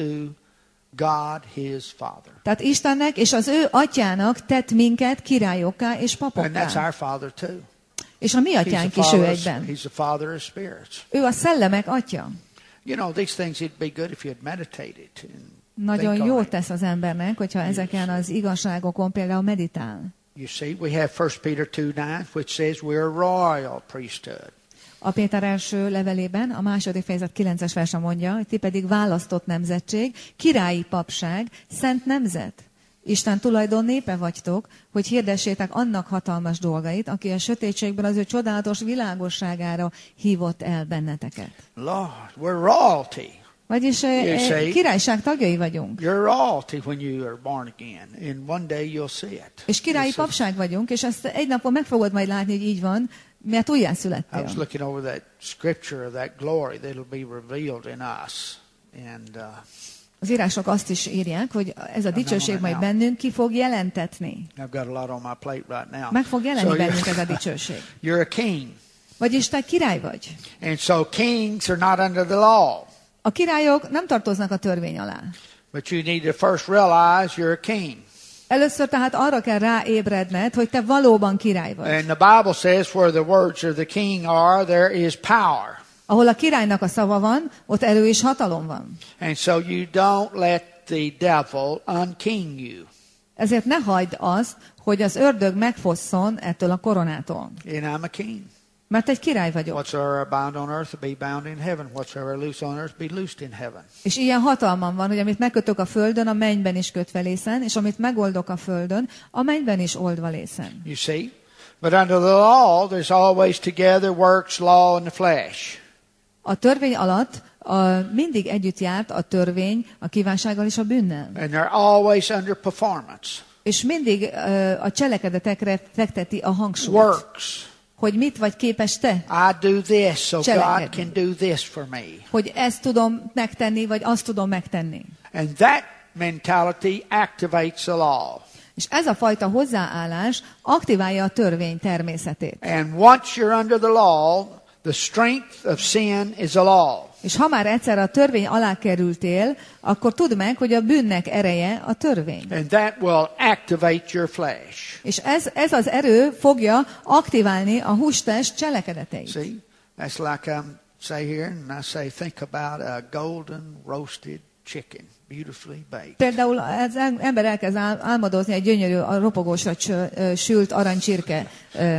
God His Father. Tehát Istennek és az ő atyának tett minket királyokká és And that's papokká. our Father too. És a mi He's the atyánk is ő Father, egyben. he's the Father of spirits. Ő a szellemek atya. You know, these things, it'd be good if you'd meditate it. And Nagyon think on jót it. tesz az embernek, hogyha ezeken az igazságokon például meditál. You see, we have First Peter two nine, which says we're a royal priesthood. A Péter első levelében, a második fejezet kilences verse mondja, hogy ti pedig választott nemzetség, királyi papság, szent nemzet. Isten tulajdon népe vagytok, hogy hirdessétek annak hatalmas dolgait, aki a sötétségből az ő csodálatos világosságára hívott el benneteket. Lord, we're royalty. Vagyis eh, You eh, see? királyság tagjai vagyunk. You're royalty when you are born again. And one day you'll see it. És királyi It's a- papság vagyunk, és ezt egy napon meg fogod majd látni, hogy így van, mert újjá I was születtél. looking over that scripture of that glory that'll be revealed in us. And uh, Az írások azt is írják, hogy ez a dicsőség majd bennünk ki fog jelentetni. I've got a lot on my plate right now. Meg fog jelenni So bennünk you're, ez a dicsőség. you're a king. Vagyis te király vagy. And so kings are not under the law. A királyok nem tartoznak a törvény alá. But you need to first realize you're a king. Először tehát arra kell ráébredned, hogy te valóban király vagy. And the Bible says where the words of the king are, there is power. Ahol a királynak a szava van, ott erő és hatalom van. And so you don't let the devil unking you. Ezért ne hagyd azt, hogy az ördög megfosszon ettől a koronától. And I'm a king. Mert egy király vagyok. Whatsoever I bound on earth will be bound in heaven. Whatsoever I loose on earth be loosed in heaven. És ilyen hatalmam van, hogy amit megkötök a földön, a mennyben is kötve lészen, és amit megoldok a földön, a mennyben is oldva lészen. You see? But under the law, there's always together works, law, and the flesh. A törvény alatt a, mindig együtt járt a törvény a kívánsággal és a bűnnel. And they're always under performance. És mindig ö, a cselekedetekre fekteti a hangsúlyt. Works. Hogy mit vagy képes te, I do this, so God Cselekedni. can do this for me. hogy ezt tudom megtenni, vagy azt tudom megtenni. And that mentality activates the law. És ez a fajta hozzáállás aktiválja a törvény természetét. And once you're under the law, the strength of sin is a law. És ha már egyszer a törvény alá kerültél, akkor tudd meg, hogy a bűnnek ereje a törvény. And that will activate your flesh. És ez, ez az erő fogja aktiválni a hústest cselekedeteit. See? That's like I say here, and I say, think about a golden roasted chicken, beautifully baked. Például az ember elkezd ál- álmodozni egy gyönyörű, a ropogósra csö- ö, sült aranycsirke ö,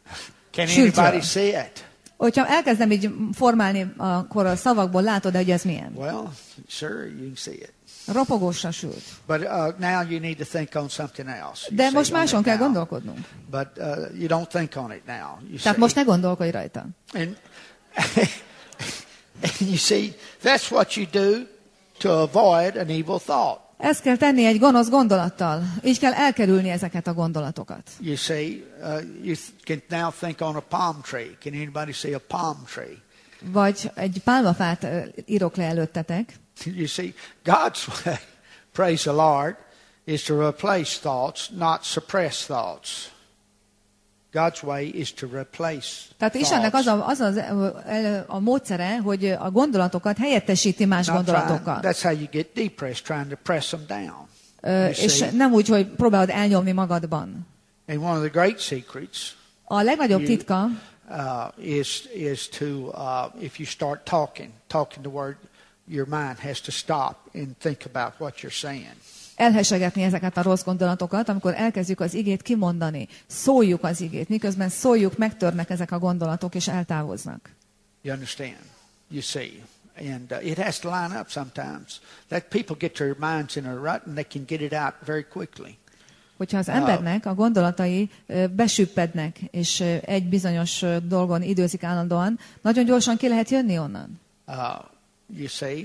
Can sültről. anybody see it? Hogyha elkezdem így formálni, akkor a szavakból látod, hogy ez milyen. Well, sure, you can see it. Ropogósra sült. But uh, now you need to think on something else. You De see, most on máson it kell now. gondolkodnunk. But uh, you don't think on it now. You Tehát see. most ne gondolkodj rajta. And, and you see, that's what you do to avoid an evil thought. Ezt kell tenni egy gonosz gondolattal. Így kell elkerülni ezeket a gondolatokat. You see, uh, you th- can now think on a palm tree. Can anybody see a palm tree? Vagy egy pálmafát ö, írok le előttetek. You see, God's way, praise the Lord, is to replace thoughts, not suppress thoughts. God's way is to replace Tehát Istennek az thoughts. a, az, az a, a módszere, hogy a gondolatokat helyettesíti más Not trying, gondolatokkal. that's how you get depressed, trying to press them down. Ö, You és see? nem úgy, hogy próbálod elnyomni magadban. And one of the great secrets A legnagyobb You- titka, uh, is is to uh, if you start talking, talking the word, your mind has to stop and think about what you're saying. elhessegetni ezeket a rossz gondolatokat, amikor elkezdjük az igét kimondani. Szóljuk az igét, miközben szóljuk, megtörnek ezek a gondolatok, és eltávoznak. You understand? You see, and uh, it has to line up sometimes. That people get their minds in a rut and they can get it out very quickly. Hogyha az embernek a gondolatai ö, besüppednek, és ö, egy bizonyos ö, dolgon időzik állandóan, nagyon gyorsan ki lehet jönni onnan. Uh, you see,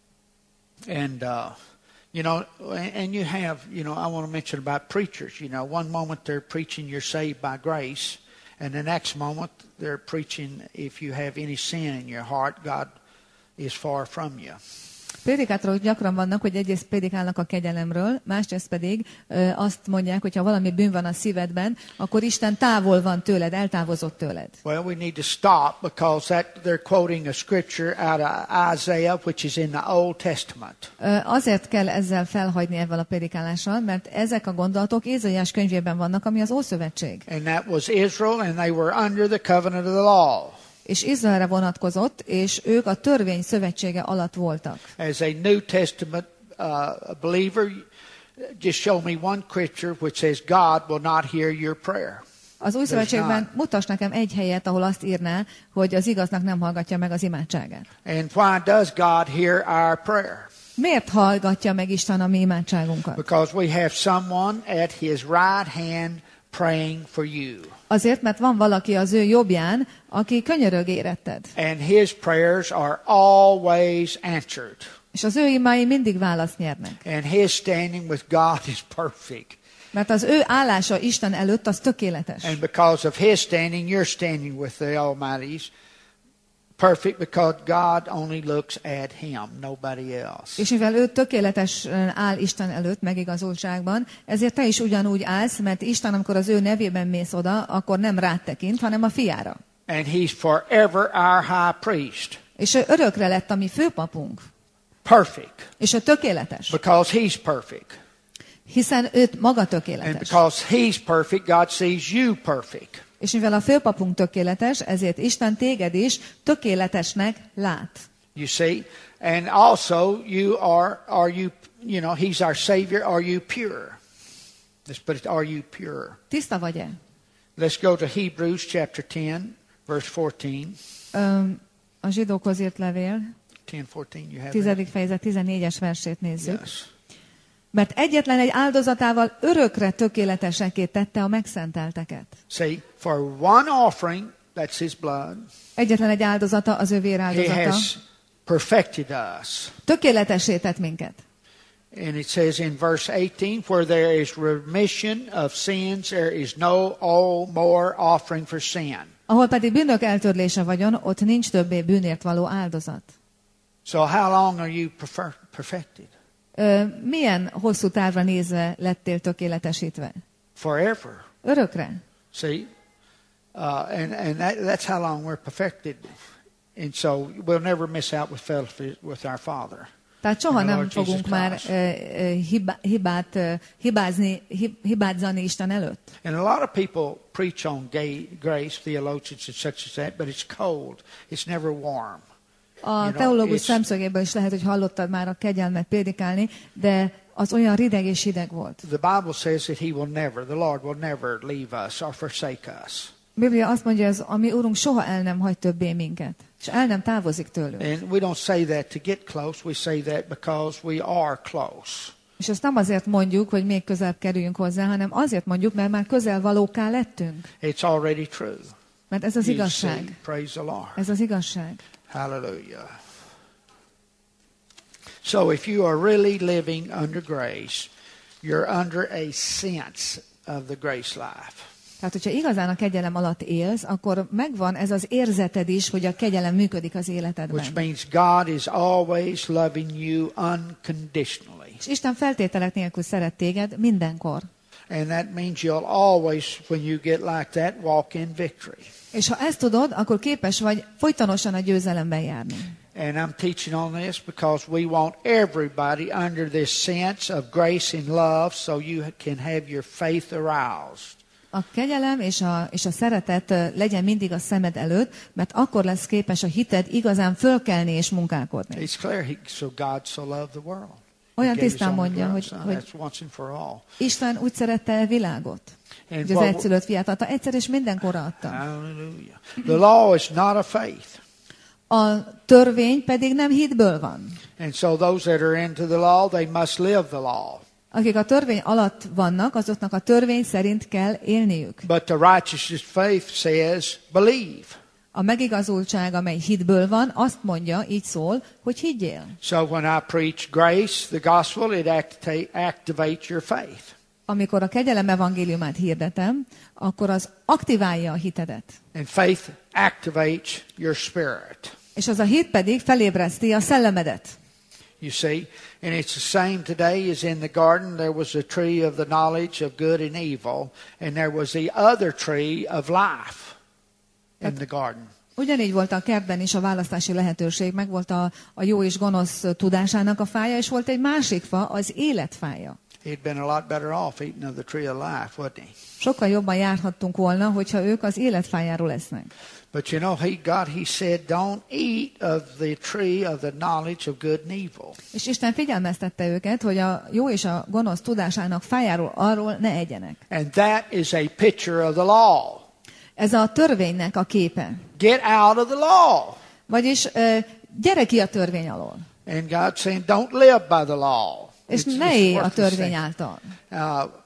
and uh, you know, and you have, you know, I want to mention about preachers. You know, one moment they're preaching you're saved by grace, and the next moment they're preaching if you have any sin in your heart, God is far from you. Prédikátorok gyakran vannak, hogy egyrészt prédikálnak a kegyelemről, másrészt pedig ö, azt mondják, hogy ha valami bűn van a szívedben, akkor Isten távol van tőled, eltávozott tőled. Well, we need to stop because that they're quoting a scripture out of Isaiah, which is in the Old Testament. Ö, azért kell ezzel felhagyni ezzel a prédikálással, mert ezek a gondolatok Ézaiás könyvében vannak, ami az Ószövetség. And that was Israel, and they were under the covenant of the law. És Izraelre vonatkozott, és ők a törvény szövetsége alatt voltak. As a New Testament uh, believer, just show me one scripture which says God will not hear your prayer. Az új szövetségben mutass nekem egy helyet, ahol azt írná, hogy az igaznak nem hallgatja meg az imádságát. And why does God hear our prayer? Miért hallgatja meg Isten a mi imádságunkat? Because we have someone at his right hand praying for you. Azért, mert van valaki az ő jobbján, aki könyörög éretted. And his prayers are always answered. És az ő imái mindig választ nyernek. And his standing with God is perfect. Mert az ő állása Isten előtt az tökéletes. And because of his standing, you're standing with the Almighty's perfect because God only looks at him, nobody else. És mivel ő tökéletes áll Isten előtt megigazultságban, ezért te is ugyanúgy állsz, mert Isten, amikor az ő nevében mész oda, akkor nem rád tekint, hanem a fiára. And he's forever our high priest. És ő örökre lett a mi főpapunk. Perfect. És ő tökéletes. Because he's perfect. Hiszen ő maga And tökéletes. because he's perfect, God sees you perfect. És mivel a főpapunk tökéletes, ezért Isten téged is tökéletesnek lát. You see? And also you are are you you know, he's our savior, are you pure? Let's put it, are you pure? Tiszta vagy-e? Let's go to Hebrews chapter ten, verse fourteen. Öm, a zsidókhoz írt levél, ten fourteen, you have that? tizedik fejezet tizennégyes versét nézzük. Yes. Mert egyetlen egy áldozatával örökre tökéleteseké tette a megszentelteket. See, for one offering, that's his blood, Egyetlen egy áldozata az ő he véráldozata. has perfected us. Tökéletessé tett minket. And it says in verse eighteen, where there is remission of sins, there is no all more offering for sin. Ahol pedig bűnök eltörlése vagyon, ott nincs többé bűnért való áldozat. So how long are you prefer- perfected? Ö, milyen hosszú távra nézve lettél tökéletesítve? Forever. Örökre. See? Uh, and and that, that's how long we're perfected. And so we'll never miss out with fellowship with our Father. Tehát soha And the nem Lord Jesus fogunk már Christ. ö, ö, hibá, hibát, ö, hibázni, hib, hibázzani Isten előtt. And a lot of people preach on gay, grace, theologians and such as that, but it's cold. It's never warm. A You know, teológus it's- szemszögéből is lehet, hogy hallottad már a kegyelmet prédikálni, de az olyan rideg és hideg volt. The Bible says that he will never, the Lord will never leave us or forsake us. A Biblia azt mondja, hogy a mi Urunk soha el nem hagy többé minket, és el nem távozik tőlünk. And we don't say that to get close. We say that because we are close. És ezt nem azért mondjuk, hogy még közelebb kerüljünk hozzá, hanem azért mondjuk, mert már közel valóká lettünk. It's already true. Mert ez az You igazság. see, praise the Lord. Ez az igazság. Hallelujah. So if you are really living under grace, you're under a sense of the grace life. Tehát, hogyha igazán a kegyelem alatt élsz, akkor megvan ez az érzeted is, hogy a kegyelem működik az Which életedben. means God is always loving you unconditionally. És Isten feltételek nélkül szeret téged mindenkor. And that means you'll always, when you get like that, walk in victory. És ha ezt tudod, akkor képes vagy folytonosan a győzelemben járni. And I'm teaching on this because we want everybody under this sense of grace and love so you can have your faith aroused. A kegyelem és a, és a szeretet legyen mindig a szemed előtt, mert akkor lesz képes a hited igazán fölkelni és munkálkodni. It's clear, he, so God so loved the world. Olyan tisztán mondja, hogy, hogy Isten úgy szerette a világot, hogy az egyszülött fiát adta, egyszer és mindenkorra adta. Hallelujah. The law is not a faith. A törvény pedig nem hitből van. And so those that are into the law, they must live the law. Akik a törvény alatt vannak, azoknak a törvény szerint kell élniük. But the righteousness faith says, believe. A megigazultság, amely hitből van, azt mondja, így szól, hogy higgyél. So when I preach grace, the gospel, it activates your faith. Amikor a kegyelem evangéliumát hirdetem, akkor az aktiválja a hitedet. And faith activates your spirit. És az a hit pedig felébreszti a szellemedet. You see, and it's the same today as in the garden. There was a tree of the knowledge of good and evil, and there was the other tree of life in the garden. Ugyanígy volt a kertben is a választási lehetőség, meg volt a, a jó és gonosz tudásának a fája, és volt egy másik fa, az életfája. He'd been a lot better off eating of the tree of life, wouldn't he? Sokkal jobban járhattunk volna, hogyha ők az életfájáról esznek. But you know, he God, he said, don't eat of the tree of the knowledge of good and evil. És Isten figyelmeztette őket, hogy a jó és a gonosz tudásának fájáról arról ne egyenek. And that is a picture of the law. Ez a törvénynek a képe. Get out of the law. Vagyis gyere ki a törvény alól. And God's saying, don't live by the law. És ne élj a törvény által. Uh,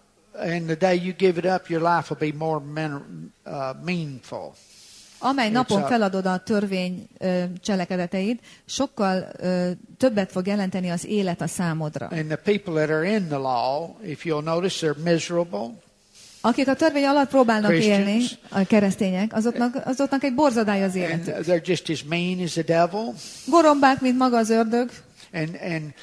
and the day you give it up, your life will be more men, uh, meaningful. Amely napon feladod a törvény ö, cselekedeteid, sokkal ö, többet fog jelenteni az élet a számodra. And the people that are in the law, if you'll notice, they're miserable. Akik a törvény alatt próbálnak élni, a keresztények, azoknak, azoknak egy borzadály az életük. And they're just as mean as the devil. Gorombák, mint maga az ördög. And and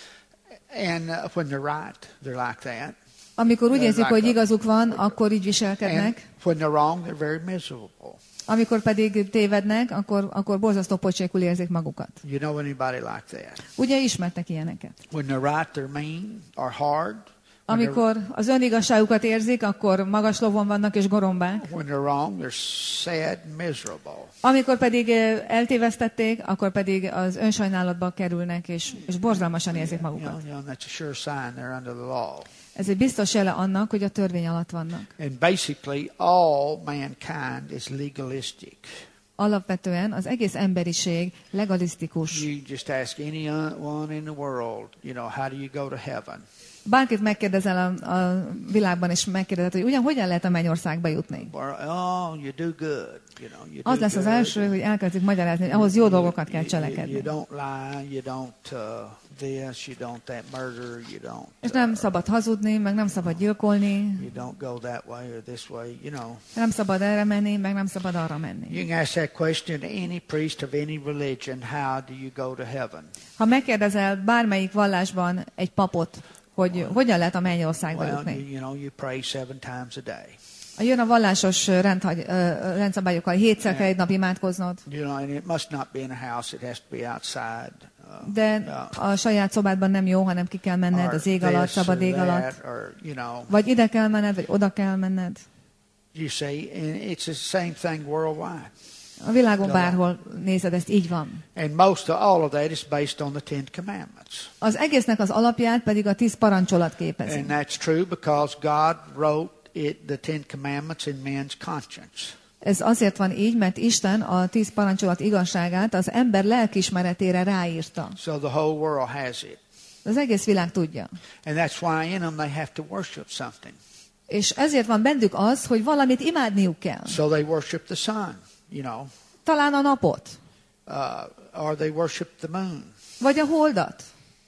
and uh, when they're right, they're like that. Amikor úgy érzik, hogy igazuk van, akkor így viselkednek. And when they're wrong, they're very miserable. Amikor pedig tévednek, akkor, akkor borzasztó pocsékul érzik magukat. You know anybody like that? Ugye ismertek ilyeneket? When they're right, they're mean or hard. Amikor az önigazságukat érzik, akkor magas lovon vannak és gorombák. When they're wrong, they're sad, miserable. Amikor pedig eltévesztették, akkor pedig az önsajnálatba kerülnek, és, és borzalmasan érzik magukat. You know, that's a sure sign they're under the law. Ez egy biztos jele annak, hogy a törvény alatt vannak. And basically, all mankind is legalistic. Alapvetően az egész emberiség legalisztikus. You just ask anyone in the world, you know, how do you go to heaven? Bárkit megkérdezel a, a világban, és megkérdezed, hogy ugyan hogyan lehet a mennyországba jutni. Oh, you do good. You know, you do Az lesz az első, hogy elkezdik magyarázni, hogy ahhoz jó dolgokat kell cselekedni. You don't lie, you don't uh, this, you don't that murder, you don't. És nem szabad hazudni, meg nem szabad gyilkolni. You don't go that way or this way, you know. Nem szabad erre menni, meg nem szabad arra menni. You can ask that question to any priest of any religion, how do you go to heaven? Ha megkérdezel bármelyik vallásban egy papot, hogy hogyan lehet a mennyországba jutni. Well, you know, you pray seven times a day. Jön a vallásos rendhagy, rendszabályokkal, hétszer kell egy nap imádkoznod. You know, and it must not be in a house; it has to be outside. Uh, De a saját szobádban nem jó, hanem ki kell menned az ég alatt, szabad ég alatt. Or, you know, vagy ide kell menned, vagy oda kell menned. You see, and it's the same thing worldwide. A világon bárhol nézed, ezt így van. And most of all of that is based on the Ten Commandments. Az egésznek az alapját pedig a tíz parancsolat képezi. And that's true because God wrote it, the Ten Commandments in man's conscience. Ez azért van így, mert Isten a tíz parancsolat igazságát az ember lelkiismeretére ráírta. So the whole world has it. Az egész világ tudja. And that's why in them they have to worship something. És ezért van bennük az, hogy valamit imádniuk kell. So they worship the sun, you know. Talán a napot. Uh, or they worship the moon. Vagy a holdat.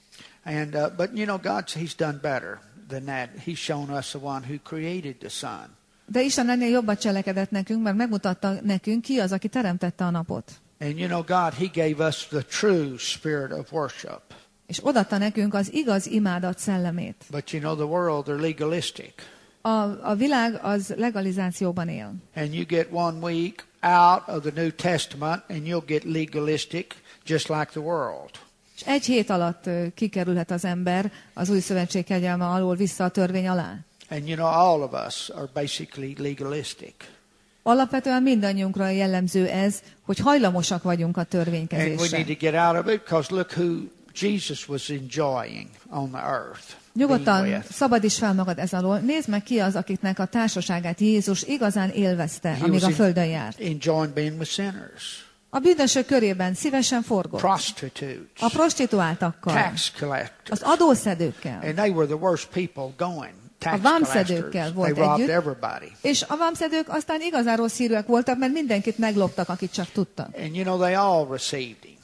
And uh, but you know, God, He's done better than that. He's shown us the one who created the sun. De Isten ennél jobbat cselekedett nekünk, mert megmutatta nekünk, ki az, aki teremtette a napot. And you know, God, He gave us the true spirit of worship. És odatta nekünk az igaz imádat szellemét. But you know, the world, they're legalistic. A, a világ az legalizációban él. And you get one week out of the New Testament and you'll get legalistic just like the world. És egy hét alatt ö, kikerülhet az ember az új szövetség kegyelme alól vissza a törvény alá. And you know, all of us are basically legalistic. Alapvetően mindannyiunkra jellemző ez, hogy hajlamosak vagyunk a And we törvénykezésre. need to get out of it because look who Jesus was enjoying on the earth. being Nyugodtan with. szabadíts fel magad ez alól. Nézd meg ki az, akiknek a társaságát Jézus igazán élvezte, He amíg was a en- földön járt. enjoying being with sinners, A bűnösök körében szívesen forgott. prostitutes, A prostituáltakkal, tax collectors. az adószedőkkel, And they were the worst people going. Tax A vámszedőkkel collectors. volt They robbed együtt. everybody. és a vámszedők aztán igazán rossz hírűek voltak, mert mindenkit megloptak, akit csak tudtak. And you know, they all received him.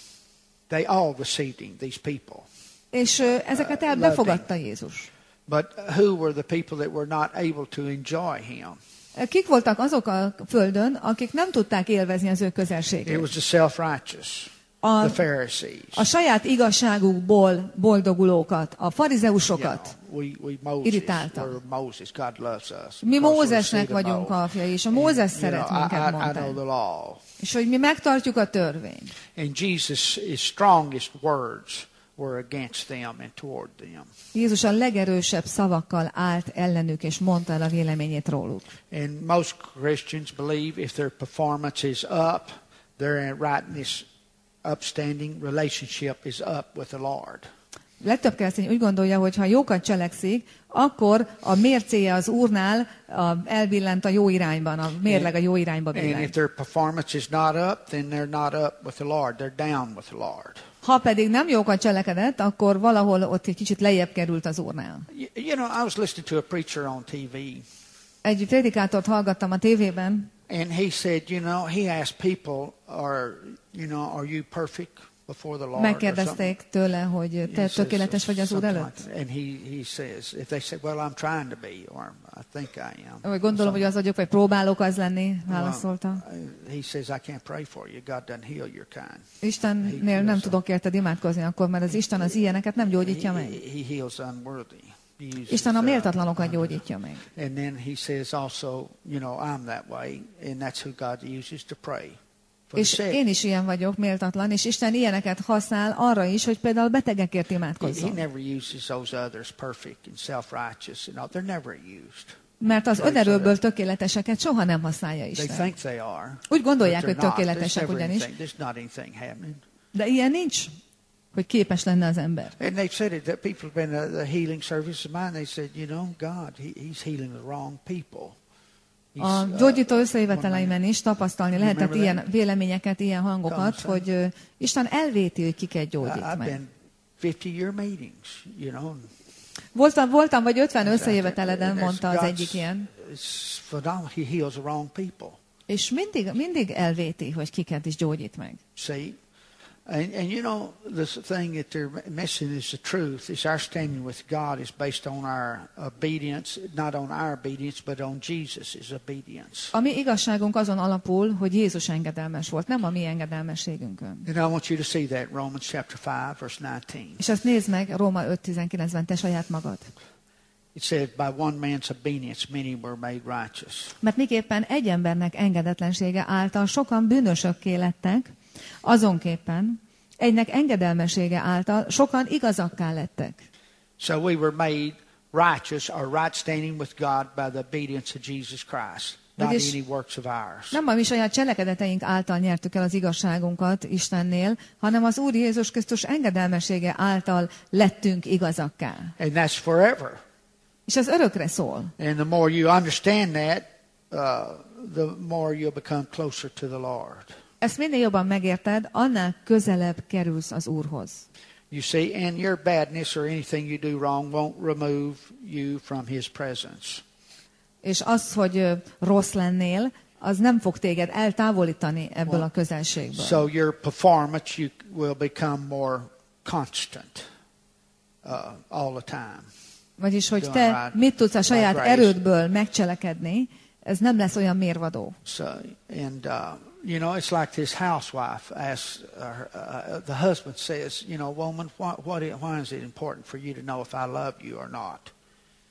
They all received him, these people. És ö, ezeket el befogadta Jézus. But who were the people that were not able to enjoy him? Kik voltak azok a földön, akik nem tudták élvezni az ő It közelségét? was the self-righteous, A, the Pharisees. a saját igazságukból boldogulókat, a farizeusokat. Yeah, we, we Moses, irritáltak. we're Moses, God loves us. Mi because we're Mózesnek seed of vagyunk Moses. a fiai, és a And, Mózes you szeret know, I, minket, I, I know mondta. the law. És hogy mi megtartjuk a törvényt. And Jesus' his strongest words were against them and toward them. Jézus a legerősebb szavakkal állt ellenük, és mondta el a véleményét róluk. And most Christians believe if their performance is up, their rightness, upstanding relationship is up with the Lord. Legtöbb keresztény úgy gondolja, hogy ha jókat cselekszik, akkor a mércéje az Úrnál a, elbillent a jó irányban, a mérleg a jó irányba And if billent. their performance is not up, then they're not up with the Lord. They're down with the Lord. Ha pedig nem jókat cselekedett, akkor valahol ott egy kicsit lejjebb került az Úrnál. You, you know, I was listening to a preacher on T V, Egy prédikátort hallgattam a tévében, and he said, you know, he asked people, "Are you know, are you perfect before the Lord?" or something? megkérdezték tőle, hogy He te says tökéletes vagy az Úr something előtt? like that. And he, he says, if they say, well, I'm trying to be, or I think I am. Vagy gondolom, hogy az vagyok, vagy próbálok az lenni, válaszolta. Well, he says, I can't pray for you. God doesn't heal your kind. Istennél nem tudok érted imádkozni akkor, mert az Isten az ilyeneket nem gyógyítja He, meg. he heals unworthy. He uses, Isten a uh, méltatlanokat gyógyítja meg. And then he says also, you know, I'm that way, and that's who God uses to pray for És the sick. én is ilyen vagyok, méltatlan, és Isten ilyeneket használ arra is, hogy például betegekért He, he imádkozzon. never uses those others perfect and self-righteous. And all. They're never used. Mert az önerőből tökéleteseket soha nem használja They Isten. think they are. Úgy gondolják, but hogy they're not. There's tökéletesek never ugyanis, anything. There's not anything happening. de ilyen nincs, hogy képes lenne az ember. And they've said it, that people have been at the healing service of mine, they said, you know, God, he, he's healing the wrong people. A He's, uh, gyógyító összejöveteleimen is tapasztalni You lehetett remember ilyen véleményeket, ilyen hangokat, Come, hogy ö, Isten elvéti, hogy kiket I, gyógyít I've meg. been fifty-year meetings, you know. Voltam, voltam vagy ötven összejöveteleden, And mondta az God's- egyik ilyen, It's phenomenal. He heals the wrong people. és mindig, mindig elvéti, hogy kiket is gyógyít meg. See? And, and you know, the thing that they're missing is the truth. Is our standing with God is based on our obedience, not on our obedience, but on Jesus' obedience. A mi igazságunk azon alapul, hogy Jézus engedelmes volt, nem a mi engedelmességünkön. And I want you to see that, Romans chapter five, verse nineteen. És azt nézd meg, Róma öt tizenkilencben, te saját magad. It says, by one man's obedience, many were made righteous. Mert miképpen egy embernek engedetlensége által sokan bűnösökké lettek, azonképpen egynek engedelmesége által sokan igazakká lettek. So we were made righteous or right standing with God by the obedience of Jesus Christ, not Vagyis any works of ours. Nem a mi saját cselekedeteink által nyertük el az igazságunkat Istennél, hanem az Úr Jézus Krisztus engedelmesége által lettünk igazakká. And that's forever. És ez örökre szól. And the more you understand that, uh, the more you'll become closer to the Lord. Ezt minél jobban megérted, annál közelebb kerülsz az Úrhoz. You see, and your badness or anything you do wrong won't remove you from His presence. És az, hogy ö, rossz lennél, az nem fog téged eltávolítani ebből a közelségből. So your performance you will become more constant uh, all the time. Vagyis, hogy Doing te right mit tudsz a saját by grace. erődből megcselekedni, ez nem lesz olyan mérvadó. So, and uh, you know, it's like this housewife asks, uh, uh, the husband says, you know, woman, why, what, i- why is it important for you to know if I love you or not?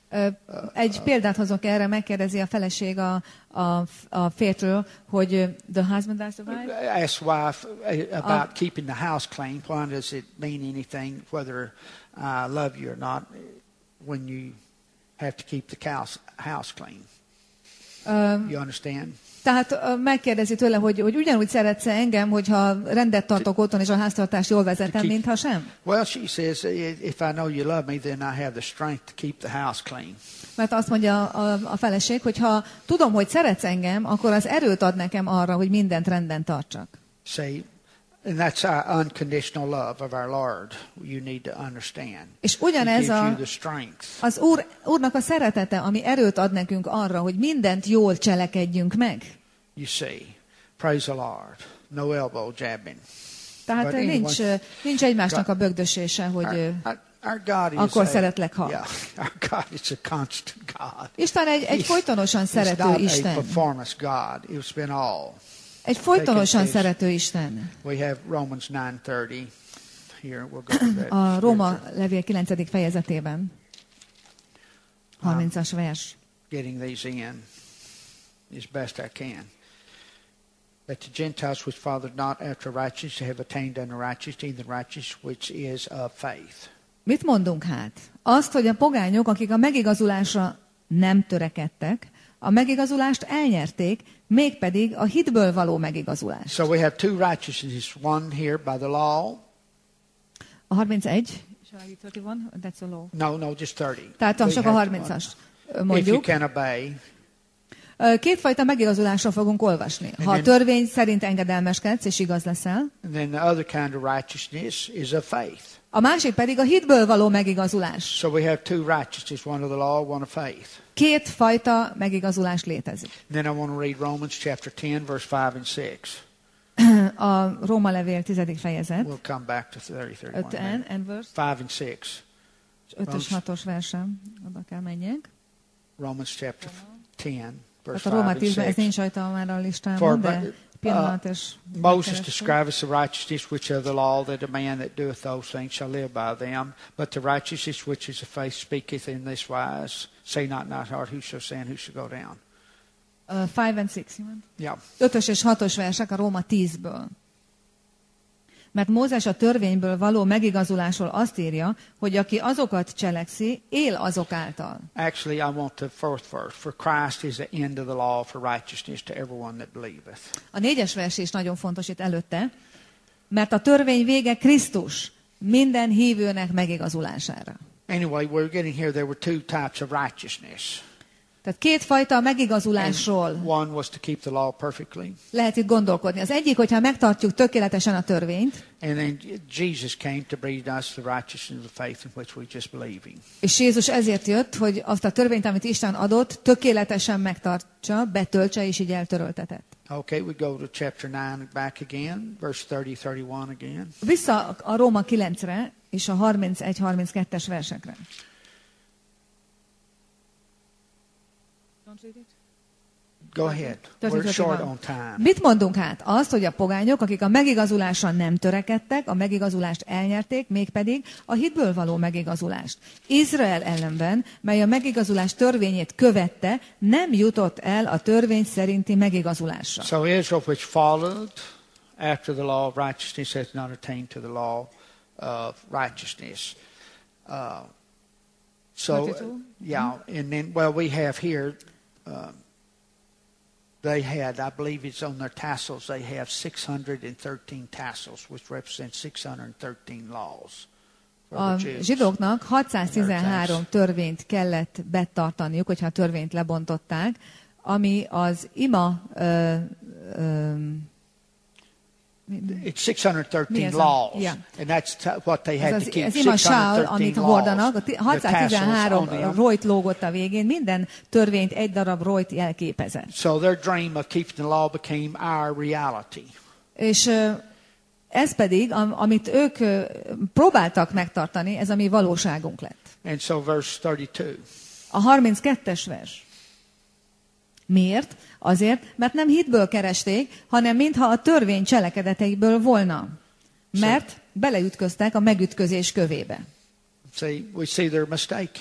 Egy példát hozok erre, megkérdezi a feleség a, a, a fértről, hogy the husband has the wife. Ask wife about uh, keeping the house clean. Why does it mean anything whether I love you or not when you have to keep the house, house clean? Um, you understand? Tehát megkérdezi tőle, hogy, hogy ugyanúgy szeretsz engem, hogyha rendet tartok otthon, és a háztartást jól vezetem, keep, mintha sem? Well, she says, if I know you love me, then I have the strength to keep the house clean. Mert azt mondja a, a feleség, hogy ha tudom, hogy szeretsz engem, akkor az erőt ad nekem arra, hogy mindent rendben tartsak. See, and that's our unconditional love of our Lord. You need to understand. És ugyanez a, az Úr, Úrnak a szeretete, ami erőt ad nekünk arra, hogy mindent jól cselekedjünk meg. You see, praise the Lord. No elbow jabbing. Tehát But nincs, anyway, nincs egymásnak a bögdösése, hogy our, our, our God is akkor a, szeretlek, ha. Yeah, our God is a constant God. Isten egy, egy folytonosan szerető Isten. He's not a performance God. It's been all. Egy folytonosan szerető Isten. We have Romans nine thirty. Here we'll go to that. A Róma levél kilencedik fejezetében. harmincas vers. Getting these in as best I can. That the Gentiles which followed not after righteousness have attained unto righteousness, even the righteousness which is of faith. Mit mondunk hát? Azt, hogy a pogányok, akik a megigazulásra nem törekedtek, a megigazulást elnyerték, mégpedig a hitből való megigazulást. So we have two righteousnesses, one here by the law. A harmincegy. That's a law. No, no, just thirty. Tehát csak a harmincas mondjuk. If you can obey. Kétfajta megigazulásra fogunk olvasni. Ha a törvény szerint engedelmeskedsz és igaz leszel. And then the other kind of righteousness is of faith. A másik pedig a hitből való megigazulás. So we have two righteousnesses, one of the law, one of faith. Két fajta megigazulás létezik. Then I want to read Romans chapter ten, verse five and six. A Róma levél tizedik fejezet. We'll come back to thirty, thirty-one. and verse five and six. ötös hatos versem, oda kell menjek. Romans chapter ten, verse hát a Róma five and tízben ez six. nincs rajta már a listámon, de pillanat és Uh, Moses describeth the righteousness which of the law, that a man that doeth those things shall live by them. But the righteousness which is of faith speaketh in this wise, say not not heart, who shall stand, who shall go down. Uh, five and six, Yeah. ötös és hatos versek a Róma tízből. Mert Mózes a törvényből való megigazulásról azt írja, hogy aki azokat cselekszi, él azok által. Actually, I want the fourth verse. For Christ is the end of the law for righteousness to everyone that believeth. A négyes vers is nagyon fontos itt előtte, mert a törvény vége Krisztus minden hívőnek megigazulására. Anyway, we're getting here, there were two types of righteousness. Tehát kétfajta megigazulásról one was to keep the law perfectly. Lehet itt gondolkodni. Az egyik, hogyha megtartjuk tökéletesen a törvényt. And then Jesus came to bring us the righteousness of the faith in which we just believe in. És Jézus ezért jött, hogy azt a törvényt, amit Isten adott, tökéletesen megtartsa, betöltse és így eltöröltetett. Okay, we go to chapter nine back again, verse thirty, thirty-one again. Vissza a Róma kilencre és a harmincegy harminckettes versekre. Go ahead. We're short on time. Mit mondunk hát? Azt, hogy a pogányok, akik a megigazulásra nem törekedtek, a megigazulást elnyerték, mégpedig a hitből való megigazulást. Izrael ellenben, mely a megigazulás törvényét követte, nem jutott el a törvény szerinti megigazulásra. So Israel, which followed after the law of righteousness, has not attained to the law of righteousness. Uh, so, yeah, and then, well, we have here... Um, They had, I believe it's on their tassels, they have six hundred thirteen tassels, which represent six hundred thirteen laws. A zsidóknak hatszáztizenhárom törvényt kellett betartaniuk, hogyha a törvényt lebontották, ami az ima... Ö, ö, It's six hundred thirteen laws, yeah. and that's what they had ez to keep. Ez ima sál, amit hordanak, hatszáztizenhárom rojt lógott a végén, minden törvényt egy darab rojt jelképezett. So their dream of keeping the law became our reality. És ez pedig, amit ők próbáltak megtartani, ez a mi valóságunk lett. And so verse thirty-two. A harminckettes vers. Miért? Azért, mert nem hitből keresték, hanem mintha a törvény cselekedeteiből volna. Mert beleütköztek a megütközés kövébe. See, we see their mistake here.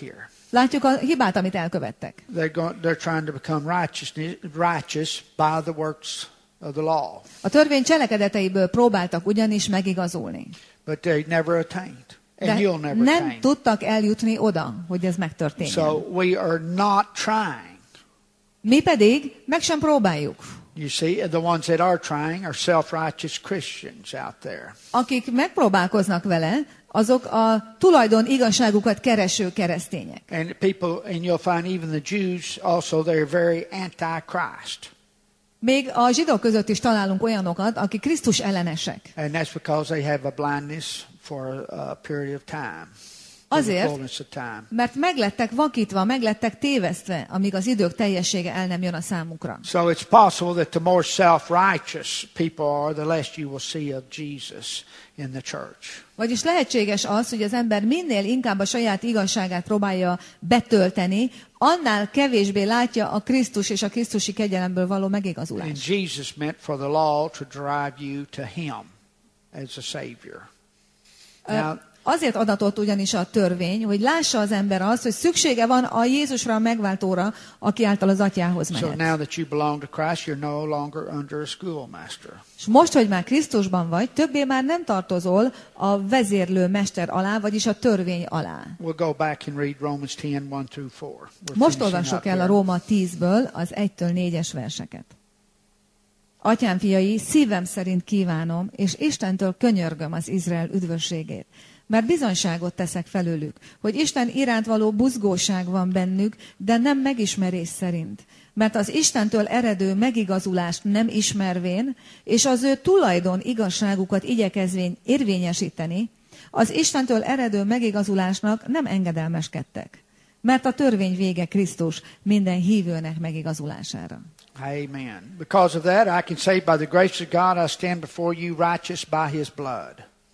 Látjuk a hibát, amit elkövettek. They're, going, they're trying to become righteous, righteous by the works of the law. A törvény cselekedeteiből próbáltak ugyanis megigazulni. But they never attained. And De you'll never nem attain. tudtak eljutni oda, hogy ez megtörténjen. So we are not trying. Mi pedig meg sem próbáljuk. You see, the ones that are trying are self-righteous Christians out there. Akik megpróbálkoznak vele, azok a tulajdon igazságukat kereső keresztények. And people, and you'll find even the Jews also, they're very anti-Christ. Még a zsidók között is találunk olyanokat, akik Krisztus ellenesek. And that's because they have a blindness for a period of time. Azért, mert meglettek vakítva, meglettek tévesztve, amíg az idők teljessége el nem jön a számukra. So it's possible that the more self-righteous people are, the less you will see of Jesus in the church. Vagyis lehetséges az, hogy az ember minél inkább a saját igazságát próbálja betölteni, annál kevésbé látja a Krisztus és a krisztusi kegyelemből való megigazulást. And Jesus meant for the law to drive you to Him as a Savior. Now, Azért adatott ugyanis a törvény, hogy lássa az ember azt, hogy szüksége van a Jézusra, a megváltóra, aki által az atyához so mehet. now that you belong to Christ, you're no longer under a schoolmaster. És most, hogy már Krisztusban vagy, többé már nem tartozol a vezérlő mester alá, vagyis a törvény alá. We'll go back and read Romans ten, one through four. We're Most finishing olvassuk up el a here. Róma tízből az egytől négyes verseket. Atyám fiai, szívem szerint kívánom, és Istentől könyörgöm az Izrael üdvösségét. Mert bizonyságot teszek felőlük, hogy Isten iránt való buzgóság van bennük, de nem megismerés szerint. Mert az Istentől eredő megigazulást nem ismervén, és az ő tulajdon igazságukat igyekezvén érvényesíteni, az Istentől eredő megigazulásnak nem engedelmeskedtek. Mert a törvény vége Krisztus minden hívőnek megigazulására. Amen. Because of that, I can say by the grace of God, I stand before you righteous by His blood.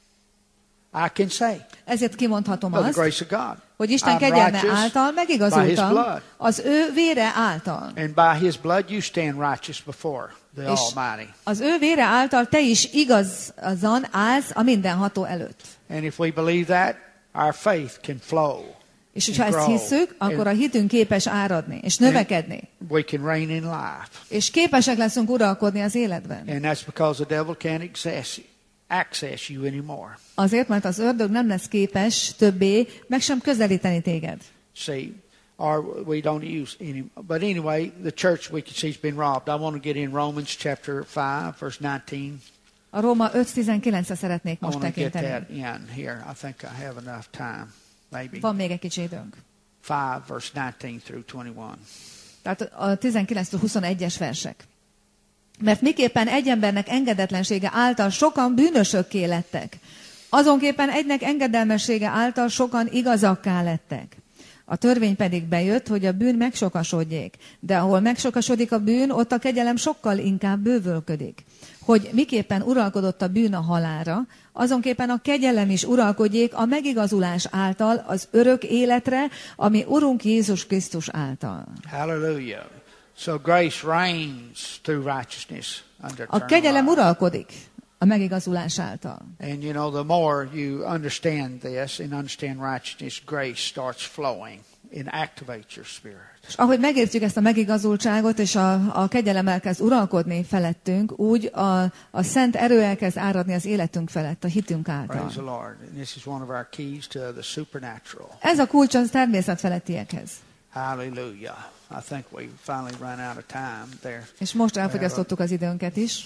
I can say, Ezért kimondhatom by the azt, grace of God, hogy Isten I'm kegyelme righteous által by His megigazultam blood. az ő vére által. And by His blood you stand righteous before the És Almighty. az ő vére által te is igazan állsz a mindenható előtt. And if we believe that, our faith can flow. És hogyha ezt hisszük, akkor a hitünk képes áradni és növekedni. We can reign in life. És képesek leszünk uralkodni az életben. And that's because the devil can't access, access you anymore. Azért, mert az ördög nem lesz képes többé meg sem közelíteni téged. See, or we don't use any. But anyway, the church we can see has been robbed. I want to get in Romans chapter five, verse nineteen. A Róma öt tizenkilencre szeretnék I most want to get tekinteni. that in here. I think I have enough time. Maybe Van még egy kicsi időnk. five, verse nineteen through twenty-one. Tehát a tizenkilenctől huszonegyes versek. Mert miképpen egy embernek engedetlensége által sokan bűnösökké lettek, azonképpen egynek engedelmessége által sokan igazakká lettek. A törvény pedig bejött, hogy a bűn megsokasodjék, de ahol megsokasodik a bűn, ott a kegyelem sokkal inkább bővölködik. Hogy miképpen uralkodott a bűn a halálra, azonképpen a kegyelem is uralkodjék a megigazulás által az örök életre, ami Urunk Jézus Krisztus által. Hallelujah. So grace reigns through righteousness under A eternal kegyelem life. uralkodik a megigazulás által. And you know, the more you understand this and understand righteousness, grace starts flowing and activates your spirit. És ahogy megértjük ezt a megigazultságot, és a, a kegyelem elkezd uralkodni felettünk, úgy a, a szent erő elkezd áradni az életünk felett, a hitünk Praise the által. Lord. And this is one of our keys to the supernatural. Ez a kulcs az természet felettiekhez. Hallelujah. I think we finally run out of time there. És most elfogyasztottuk az időnket is.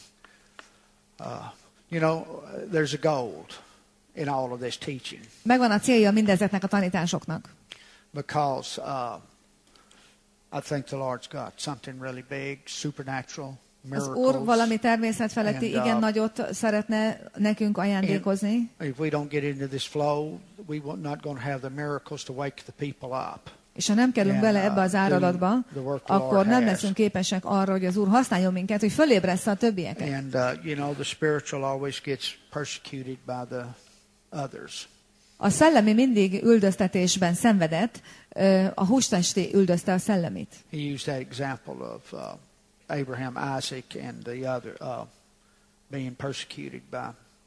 Uh, you know, there's a gold in all of this teaching Megvan a célja mindezeknek a tanításoknak. because uh, I think the Lord's got something really big, supernatural, Az miracles. Úr valami természet feletti And, uh, igen nagyot szeretne nekünk ajándékozni. If we don't get into this flow, we're not going to have the miracles to wake the people up. És ha nem kerülünk And, bele ebbe az uh, áradatba, doing the work the Lord akkor nem has. leszünk képesek arra, hogy az Úr használjon minket, hogy fölébressze a többieket. And, uh, you know, the spiritual always gets persecuted by the others. A szellemi mindig üldöztetésben szenvedett, ö, a hústesti üldözte a szellemit. He used that example of uh, Abraham, Isaac, and the other uh, being persecuted by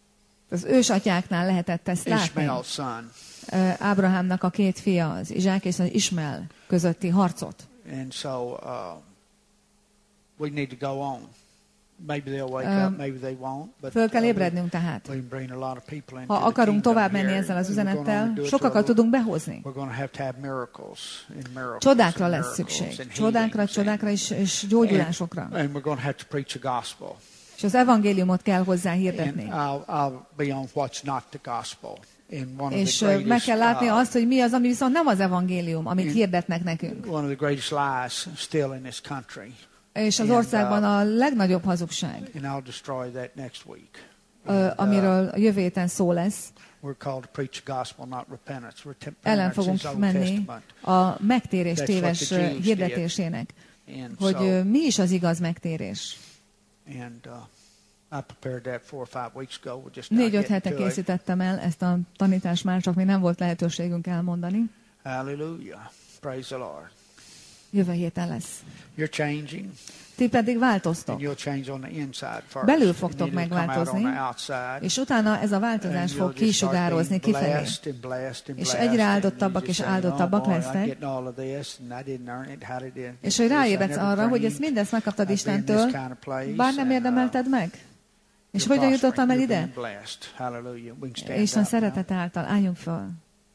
Az ősatyáknál lehetett ezt látni. Ishmael's son. Ö, Ábrahámnak a két fia, az Izsák és az Ismael közötti harcot. And so uh, we need to go on. Maybe they'll wake Ö, up, maybe they won't. But Föl kell uh, ébrednünk tehát. we can bring a lot of people into Ha the akarunk kingdom tovább menni here, ezzel az and we're gonna üzenettel, do it sokakat through- tudunk behozni. We're going to have to have miracles and miracles Csodákra and lesz miracles szükség. and Csodákra, healings csodákra and- és, és gyógyulásokra. And, and we're going to have to preach the gospel. És az evangéliumot kell hozzá And hirdetni. I'll, I'll be on what's not the gospel. In one of És the ö, meg greatest, kell látni uh, azt, hogy mi az, ami viszont nem az evangélium, amit hirdetnek nekünk. one of the greatest lies still in this country. És az And, országban a legnagyobb hazugság, And I'll destroy that next week. ö, And, uh, amiről a jövő héten szó lesz, we're called to preach the gospel, not repentance. ellen Repentance is fogunk Old menni Testament. a megtérés That's téves what the Jews did. hirdetésének, And hogy so, ö, mi is az igaz megtérés. and uh, I prepared that four or five weeks ago. We'll just not Négy-öt get hete to it. készítettem el ezt a tanítást, már csak még nem volt lehetőségünk elmondani. Hallelujah. Praise the Lord. Jövő héten lesz. You're changing, Ti pedig and változtok, you'll change on the inside first. Belül and fogtok then it'll come out megváltozni, on the outside. és utána ez a And változás you'll fog just start kisugározni being kifelé. blessed and blessed and És blessed, egyre and áldottabbak you és just say, áldottabbak "Oh boy, I'm lesztek." getting all of this, and I didn't earn it. How did it- És hogy this, I ráébredsz never arra, hogy dreamed ezt mindezt megkaptad I'd be in this Istentől, kind of place, bár nem and, uh, érdemelted meg. És you're hogyan jutottam el prospering, ide? you're being blessed. Hallelujah. We can stand Isten up now. szeretete által. Álljunk föl.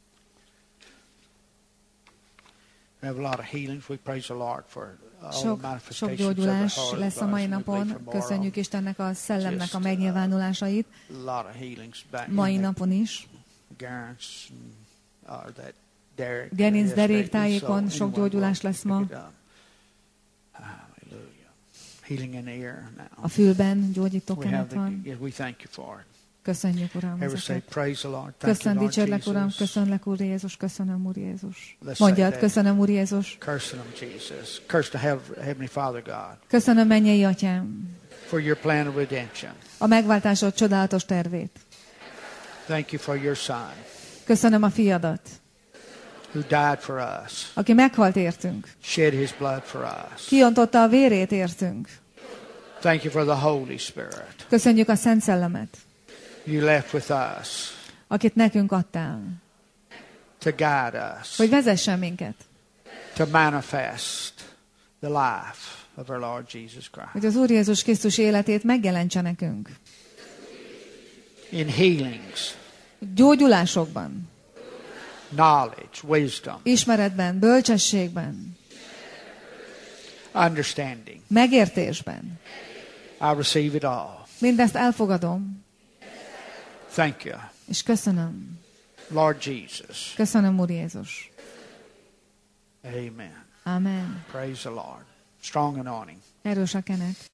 We have a lot of healings. We praise the Lord for all the Sok, sok manifestations of the gyógyulás Holy lesz a mai Ghost. We napon. believe tomorrow, Köszönjük Istennek a szellemnek a Just, uh, megnyilvánulásait. a lot of healings back in Mai the napon is. Garants and, uh, that Derek Gerinc yesterday. derék tájékon So, sok anyway, gyógyulás we'll lesz ma. pick it up. Hallelujah. Healing in the ear now. A fülben gyógyító We kenet have the, van. yeah, we thank you for it. Köszönjük, Uram, Ever say, ezeket. praise the Lord. Thank you, Köszön, Lord dicsérlek, Uram, Jesus. köszönlek, Úr Jézus, köszönöm, Úr Jézus. Let's Mondjad, say that. köszönöm, Úr Jézus. Curse them, Jesus. Curse the heav- Heavenly Father God Köszönöm, mennyei Atyám, for your plan of redemption. a megváltásod csodálatos tervét. Thank you for your Son Köszönöm a fiadat, who died for us, aki meghalt értünk. shed his blood for us. Kiontotta a vérét értünk. Thank you for the Holy Spirit. Köszönjük a Szent Szellemet, You left with us akit nekünk adtál, to guide us, hogy vezessen minket, to manifest the life of our Lord Jesus Christ. hogy az Úr Jézus Krisztus életét megjelentse nekünk. In healings, Gyógyulásokban, knowledge, wisdom, ismeretben, bölcsességben, understanding. megértésben. I receive it all. Mindezt elfogadom, Thank you, és köszönöm. Lord Jesus. Köszönöm, Úr Jézus. Amen. Amen. Praise the Lord. Strong anointing. Erős a kenet.